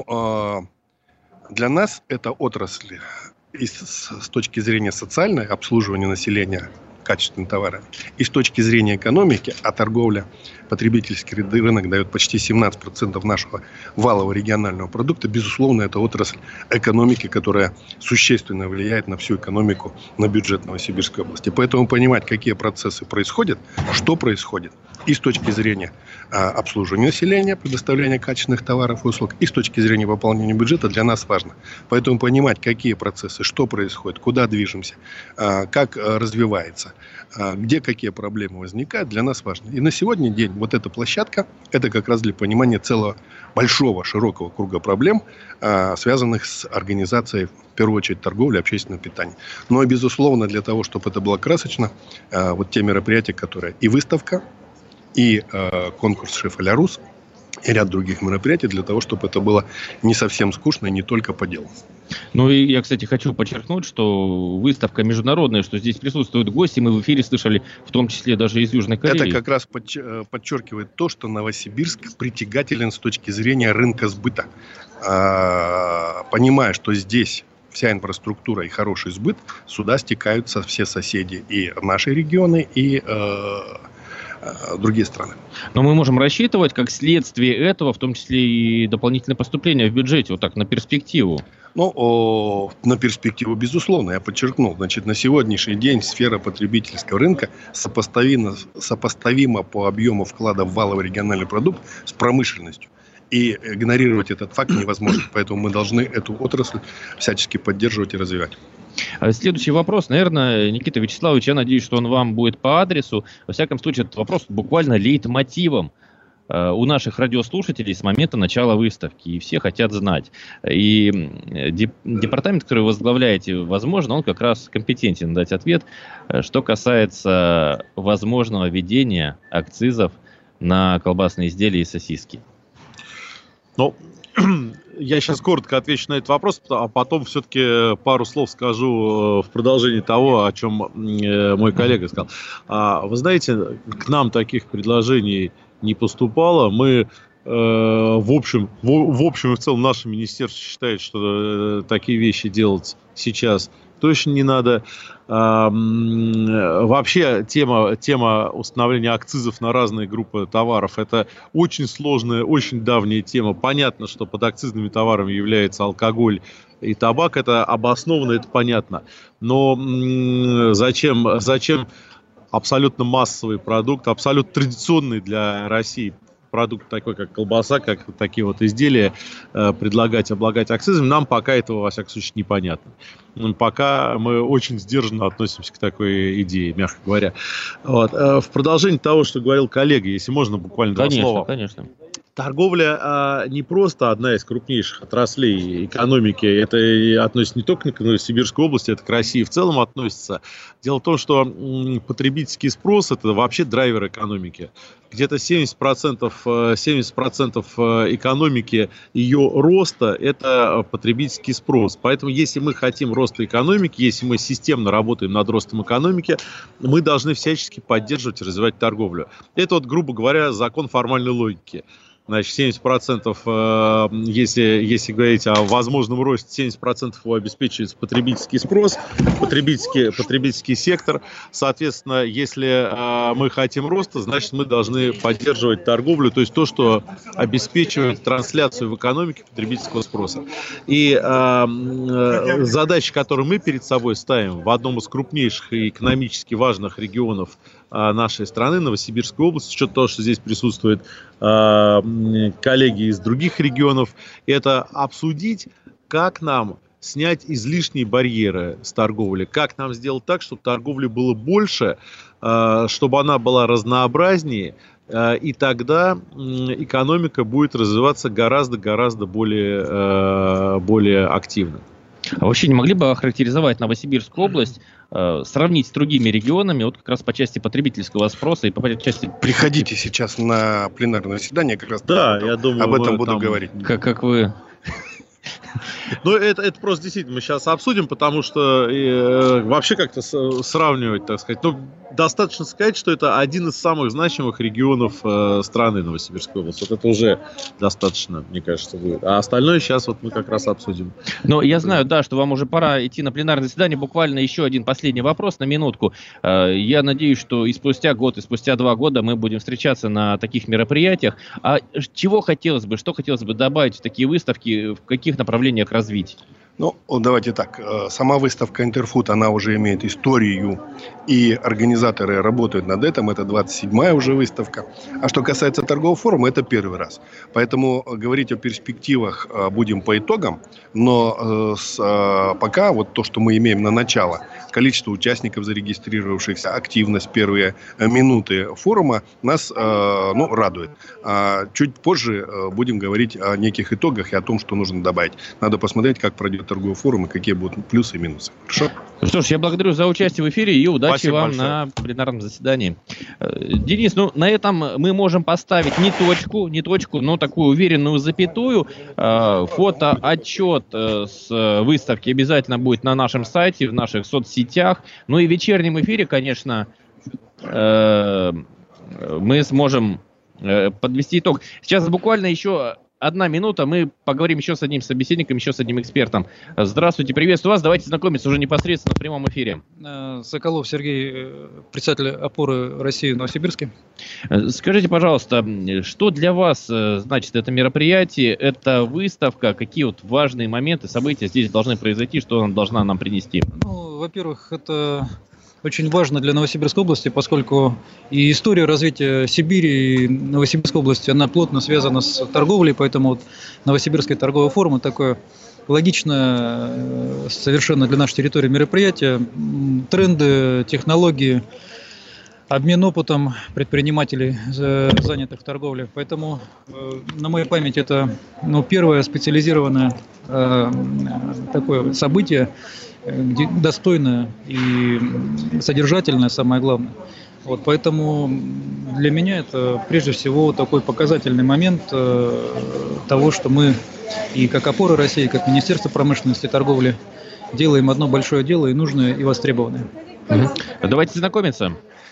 э, для нас эта отрасль и с, с точки зрения социальной, обслуживания населения качественными товарами, и с точки зрения экономики, а торговля, потребительский рынок дает почти семнадцать процентов нашего валового регионального продукта, безусловно, это отрасль экономики, которая существенно влияет на всю экономику, на бюджет Новосибирской области. Поэтому понимать, какие процессы происходят, что происходит, и с точки зрения а, обслуживания населения, предоставления качественных товаров и услуг, и с точки зрения выполнения бюджета для нас важно. Поэтому понимать, какие процессы, что происходит, куда движемся, а, как а, развивается, а, где какие проблемы возникают, для нас важно. И на сегодняшний день вот эта площадка, это как раз для понимания целого большого, широкого круга проблем, а, связанных с организацией, в первую очередь, торговли, общественного питания. Но, безусловно, для того, чтобы это было красочно, а, вот те мероприятия, которые и выставка, и э, конкурс «Шеф а-ля Рус», и ряд других мероприятий для того, чтобы это было не совсем скучно и не только по делу. Ну и я, кстати, хочу подчеркнуть, что выставка международная, что здесь присутствуют гости, мы в эфире слышали, в том числе даже из Южной Кореи. Это как раз подчеркивает то, что Новосибирск притягателен с точки зрения рынка сбыта. А, понимая, что здесь вся инфраструктура и хороший сбыт, сюда стекаются все соседи, и наши регионы, и э, другие страны. Но мы можем рассчитывать, как следствие этого, в том числе и дополнительное поступление в бюджете, вот так, на перспективу? Ну, о, на перспективу, безусловно, я подчеркнул. Значит, на сегодняшний день сфера потребительского рынка сопоставима, сопоставима по объему вклада в валовый региональный продукт с промышленностью. И игнорировать этот факт невозможно. Поэтому мы должны эту отрасль всячески поддерживать и развивать. Следующий вопрос, наверное, Никита Вячеславович, я надеюсь, что он вам будет по адресу. Во всяком случае, этот вопрос буквально лейтмотивом у наших радиослушателей с момента начала выставки, и все хотят знать. И департамент, который вы возглавляете, возможно, он как раз компетентен дать ответ, что касается возможного введения акцизов на колбасные изделия и сосиски. Ну, я сейчас коротко отвечу на этот вопрос, а потом все-таки пару слов скажу в продолжении того, о чем мой коллега сказал. Вы знаете, к нам таких предложений не поступало. Мы, в общем, в, в общем и в целом, наше министерство считает, что такие вещи делать сейчас точно не надо. Вообще тема, тема установления акцизов на разные группы товаров — это очень сложная, очень давняя тема. Понятно, что под акцизными товарами является алкоголь и табак. Это обоснованно, это понятно. Но зачем, зачем абсолютно массовый продукт, абсолютно традиционный для России продукт, такой как колбаса, как такие вот изделия, э, предлагать, облагать акцизами, нам пока этого, во всяком случае, непонятно. Пока мы очень сдержанно относимся к такой идее, мягко говоря. Вот. Э, в продолжении того, что говорил коллега, если можно, буквально два конечно, слова. Конечно, конечно. Торговля а, не просто одна из крупнейших отраслей экономики, это и относится не только к Новосибирской области, это к России в целом относится. Дело в том, что м, потребительский спрос — это вообще драйвер экономики. Где-то семьдесят процентов, семьдесят процентов экономики, ее роста — это потребительский спрос. Поэтому если мы хотим роста экономики, если мы системно работаем над ростом экономики, мы должны всячески поддерживать и развивать торговлю. Это вот, грубо говоря, закон формальной логики. Значит, семьдесят процентов, э, если, если говорить о возможном росте, семьдесят процентов его обеспечивается потребительский спрос, потребительский, потребительский сектор. Соответственно, если э, мы хотим роста, значит, мы должны поддерживать торговлю, то есть то, что обеспечивает трансляцию в экономике потребительского спроса. И э, э, задача, которую мы перед собой ставим в одном из крупнейших и экономически важных регионов нашей страны, Новосибирской области, с учетом того, что здесь присутствуют э, коллеги из других регионов, это обсудить, как нам снять излишние барьеры с торговли, как нам сделать так, чтобы торговли было больше, э, чтобы она была разнообразнее, э, и тогда э, экономика будет развиваться гораздо-гораздо более, э, более активно. А вообще не могли бы охарактеризовать Новосибирскую область, э, сравнить с другими регионами, вот как раз по части потребительского спроса и по части... Приходите сейчас на пленарное заседание, как раз да, я думаю, об этом буду там... говорить. Как, как вы... Ну, это, это просто действительно мы сейчас обсудим, потому что э, вообще как-то с, сравнивать, так сказать, ну, достаточно сказать, что это один из самых значимых регионов э, страны, Новосибирской области. Вот это уже достаточно, мне кажется, будет. А остальное сейчас вот мы как раз обсудим. Но я знаю, да, что вам уже пора идти на пленарное заседание. Буквально еще один последний вопрос на минутку. Э, я надеюсь, что и спустя год, и спустя два года мы будем встречаться на таких мероприятиях. А чего хотелось бы, что хотелось бы добавить в такие выставки, в каких направлениях развить? Ну, давайте так. Сама выставка Интерфуд, она уже имеет историю, и организаторы работают над этим. Это двадцать седьмая уже выставка. А что касается торгового форума, это первый раз. Поэтому говорить о перспективах будем по итогам. Но с, пока вот то, что мы имеем на начало, количество участников зарегистрировавшихся, активность, первые минуты форума нас ну, радует. А чуть позже будем говорить о неких итогах и о том, что нужно добавить. Надо посмотреть, как пройдет торговый форум и какие будут плюсы и минусы. Хорошо? Ну что ж, я благодарю за участие в эфире и удачи Спасибо вам большое. На пленарном заседании. Денис, ну на этом мы можем поставить не точку, не точку, но такую уверенную запятую. Фото-отчет с выставки обязательно будет на нашем сайте, в наших соцсетях. Ну и в вечернем эфире, конечно, мы сможем подвести итог. Сейчас буквально еще одна минута, мы поговорим еще с одним собеседником, еще с одним экспертом. Здравствуйте, приветствую вас, давайте знакомиться уже непосредственно в прямом эфире. Соколов Сергей, председатель «Опоры России» в Новосибирске. Скажите, пожалуйста, что для вас значит это мероприятие, эта выставка, какие вот важные моменты, события здесь должны произойти, что она должна нам принести? Ну, во-первых, это очень важно для Новосибирской области, поскольку и история развития Сибири и Новосибирской области, она плотно связана с торговлей, поэтому вот Новосибирский торговый форум — это такое логичное совершенно для нашей территории мероприятие. Тренды, технологии, обмен опытом предпринимателей, занятых в торговле. Поэтому на моей памяти это ну, первое специализированное э, такое событие, где достойное и содержательное, самое главное. Вот, поэтому для меня это прежде всего такой показательный момент э, того, что мы и как опора России, и как Министерство промышленности и торговли делаем одно большое дело и нужное, и востребованное. Угу. Давайте знакомиться.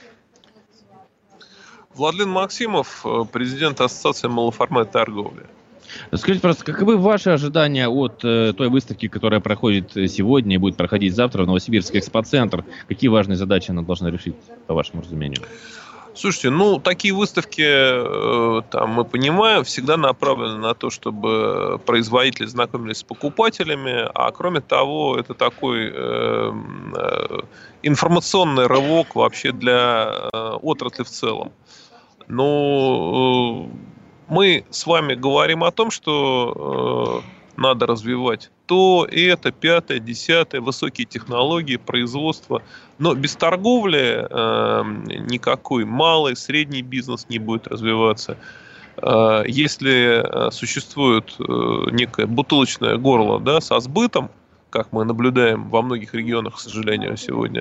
Владлен Максимов, президент Ассоциации малоформатной торговли. Скажите, просто, каковы ваши ожидания от э, той выставки, которая проходит сегодня и будет проходить завтра в Новосибирский экспоцентр? Какие важные задачи она должна решить, по вашему разумению? Слушайте, ну, такие выставки, э, там, мы понимаем, всегда направлены на то, чтобы производители знакомились с покупателями, а кроме того, это такой э, э, информационный рывок вообще для э, отрасли в целом. Но э, мы с вами говорим о том, что э, надо развивать то, это, пятое, десятое, высокие технологии, производство. Но без торговли э, никакой малый, средний бизнес не будет развиваться. Э, если существует э, некое бутылочное горло, да, со сбытом, как мы наблюдаем во многих регионах, к сожалению, сегодня,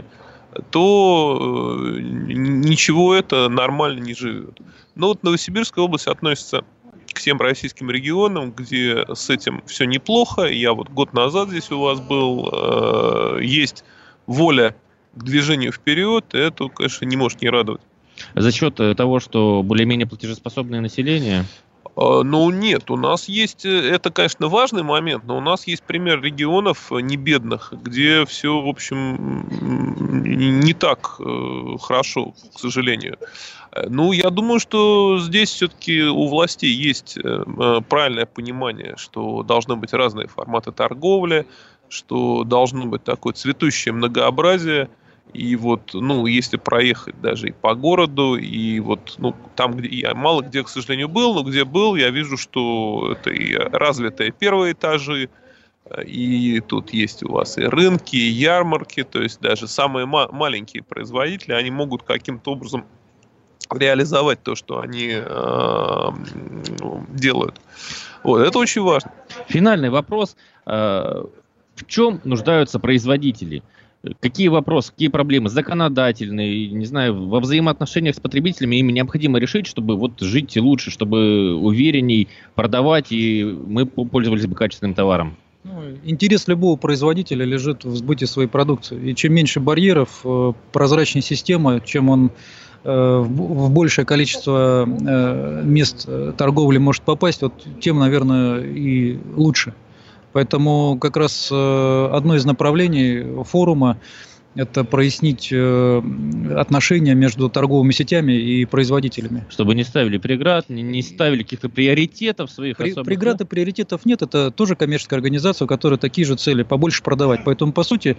то э, ничего это нормально не живет. Но вот Новосибирская область относится к тем российским регионам, где с этим все неплохо. Я вот год назад здесь у вас был. Э, есть воля к движению вперед, и это, конечно, не может не радовать. За счет того, что более-менее платежеспособное население? Ну, нет, у нас есть, это, конечно, важный момент, но у нас есть пример регионов небедных, где все, в общем, не так хорошо, к сожалению. Ну, я думаю, что здесь все-таки у властей есть правильное понимание, что должны быть разные форматы торговли, что должно быть такое цветущее многообразие. И вот, ну, если проехать даже и по городу, и вот, ну, там, где я мало где, к сожалению, был, но где был, я вижу, что это и развитые первые этажи, и тут есть у вас и рынки, и ярмарки, то есть даже самые ма- маленькие производители, они могут каким-то образом реализовать то, что они э, делают. Вот, это очень важно. Финальный вопрос. В чем нуждаются производители? Какие вопросы, какие проблемы законодательные, не знаю, во взаимоотношениях с потребителями им необходимо решить, чтобы вот жить лучше, чтобы уверенней продавать, и мы пользовались бы качественным товаром? Ну, интерес любого производителя лежит в сбыте своей продукции. И чем меньше барьеров, прозрачнее система, чем он в большее количество мест торговли может попасть, вот тем, наверное, и лучше. Поэтому как раз одно из направлений форума – это прояснить отношения между торговыми сетями и производителями. Чтобы не ставили преград, не, не ставили каких-то приоритетов своих При, особых. Преград и приоритетов нет. Это тоже коммерческая организация, у которой такие же цели – побольше продавать. Поэтому, по сути,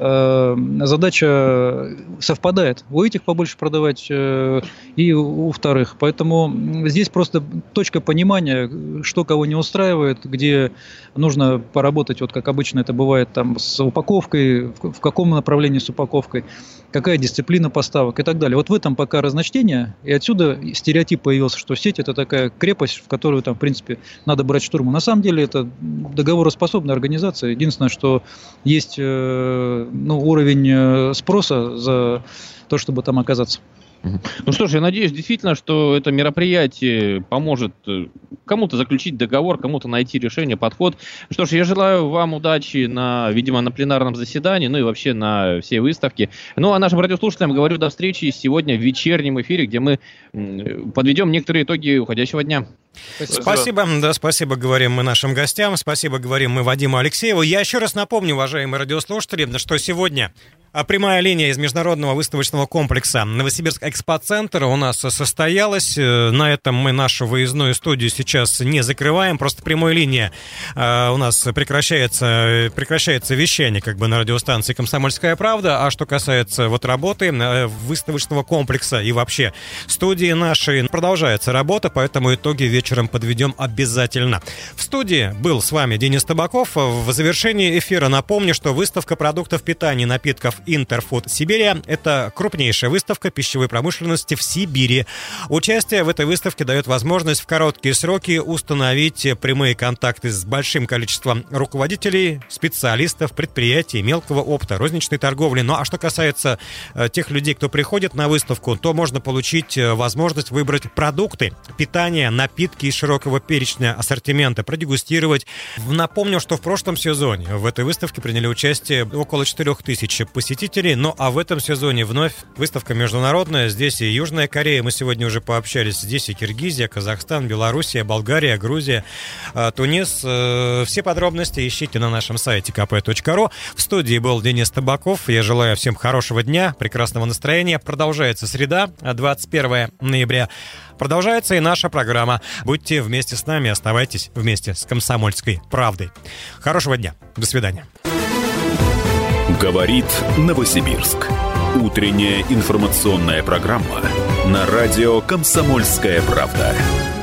задача совпадает. У этих побольше продавать и у вторых. Поэтому здесь просто точка понимания, что кого не устраивает, где нужно поработать, вот как обычно это бывает, там, с упаковкой, в каком направлении с упаковкой, какая дисциплина поставок и так далее. Вот в этом пока разночтение, и отсюда стереотип появился, что сеть – это такая крепость, в которую, там, в принципе, надо брать штурмом. На самом деле это договороспособная организация. Единственное, что есть ну, уровень спроса за то, чтобы там оказаться. Ну что ж, я надеюсь действительно, что это мероприятие поможет кому-то заключить договор, кому-то найти решение, подход. Что ж, я желаю вам удачи, на, видимо, на пленарном заседании, ну и вообще на всей выставке. Ну а нашим радиослушателям говорю до встречи сегодня в вечернем эфире, где мы подведем некоторые итоги уходящего дня. Спасибо. Спасибо, да, спасибо говорим мы нашим гостям, спасибо говорим мы Вадиму Алексееву. Я еще раз напомню, уважаемые радиослушатели, что сегодня прямая линия из международного выставочного комплекса Новосибирск Экспоцентр у нас состоялась. На этом мы нашу выездную студию сейчас не закрываем, просто прямая линия у нас прекращается, прекращается вещание как бы на радиостанции «Комсомольская правда». А что касается вот работы выставочного комплекса и вообще студии нашей, продолжается работа, поэтому итоги вечером подведем обязательно. В студии был с вами Денис Табаков. В завершении эфира напомню, что выставка продуктов питания и напитков Интерфуд Сибирия. Это крупнейшая выставка пищевой промышленности в Сибири. Участие в этой выставке дает возможность в короткие сроки установить прямые контакты с большим количеством руководителей, специалистов, предприятий, мелкого опыта, розничной торговли. Ну а что касается тех людей, кто приходит на выставку, то можно получить возможность выбрать продукты, питание, напитки из широкого перечня ассортимента, продегустировать. Напомню, что в прошлом сезоне в этой выставке приняли участие около четырех тысяч посетителей. Ну а в этом сезоне вновь выставка международная. Здесь и Южная Корея, мы сегодня уже пообщались. Здесь и Киргизия, Казахстан, Белоруссия, Болгария, Грузия, Тунис. Все подробности ищите на нашем сайте ка пэ точка ру. В студии был Денис Табаков. Я желаю всем хорошего дня, прекрасного настроения. Продолжается среда, двадцать первое ноября. Продолжается и наша программа. Будьте вместе с нами, оставайтесь вместе с «Комсомольской правдой». Хорошего дня. До свидания. Говорит Новосибирск. Утренняя информационная программа на радио «Комсомольская правда».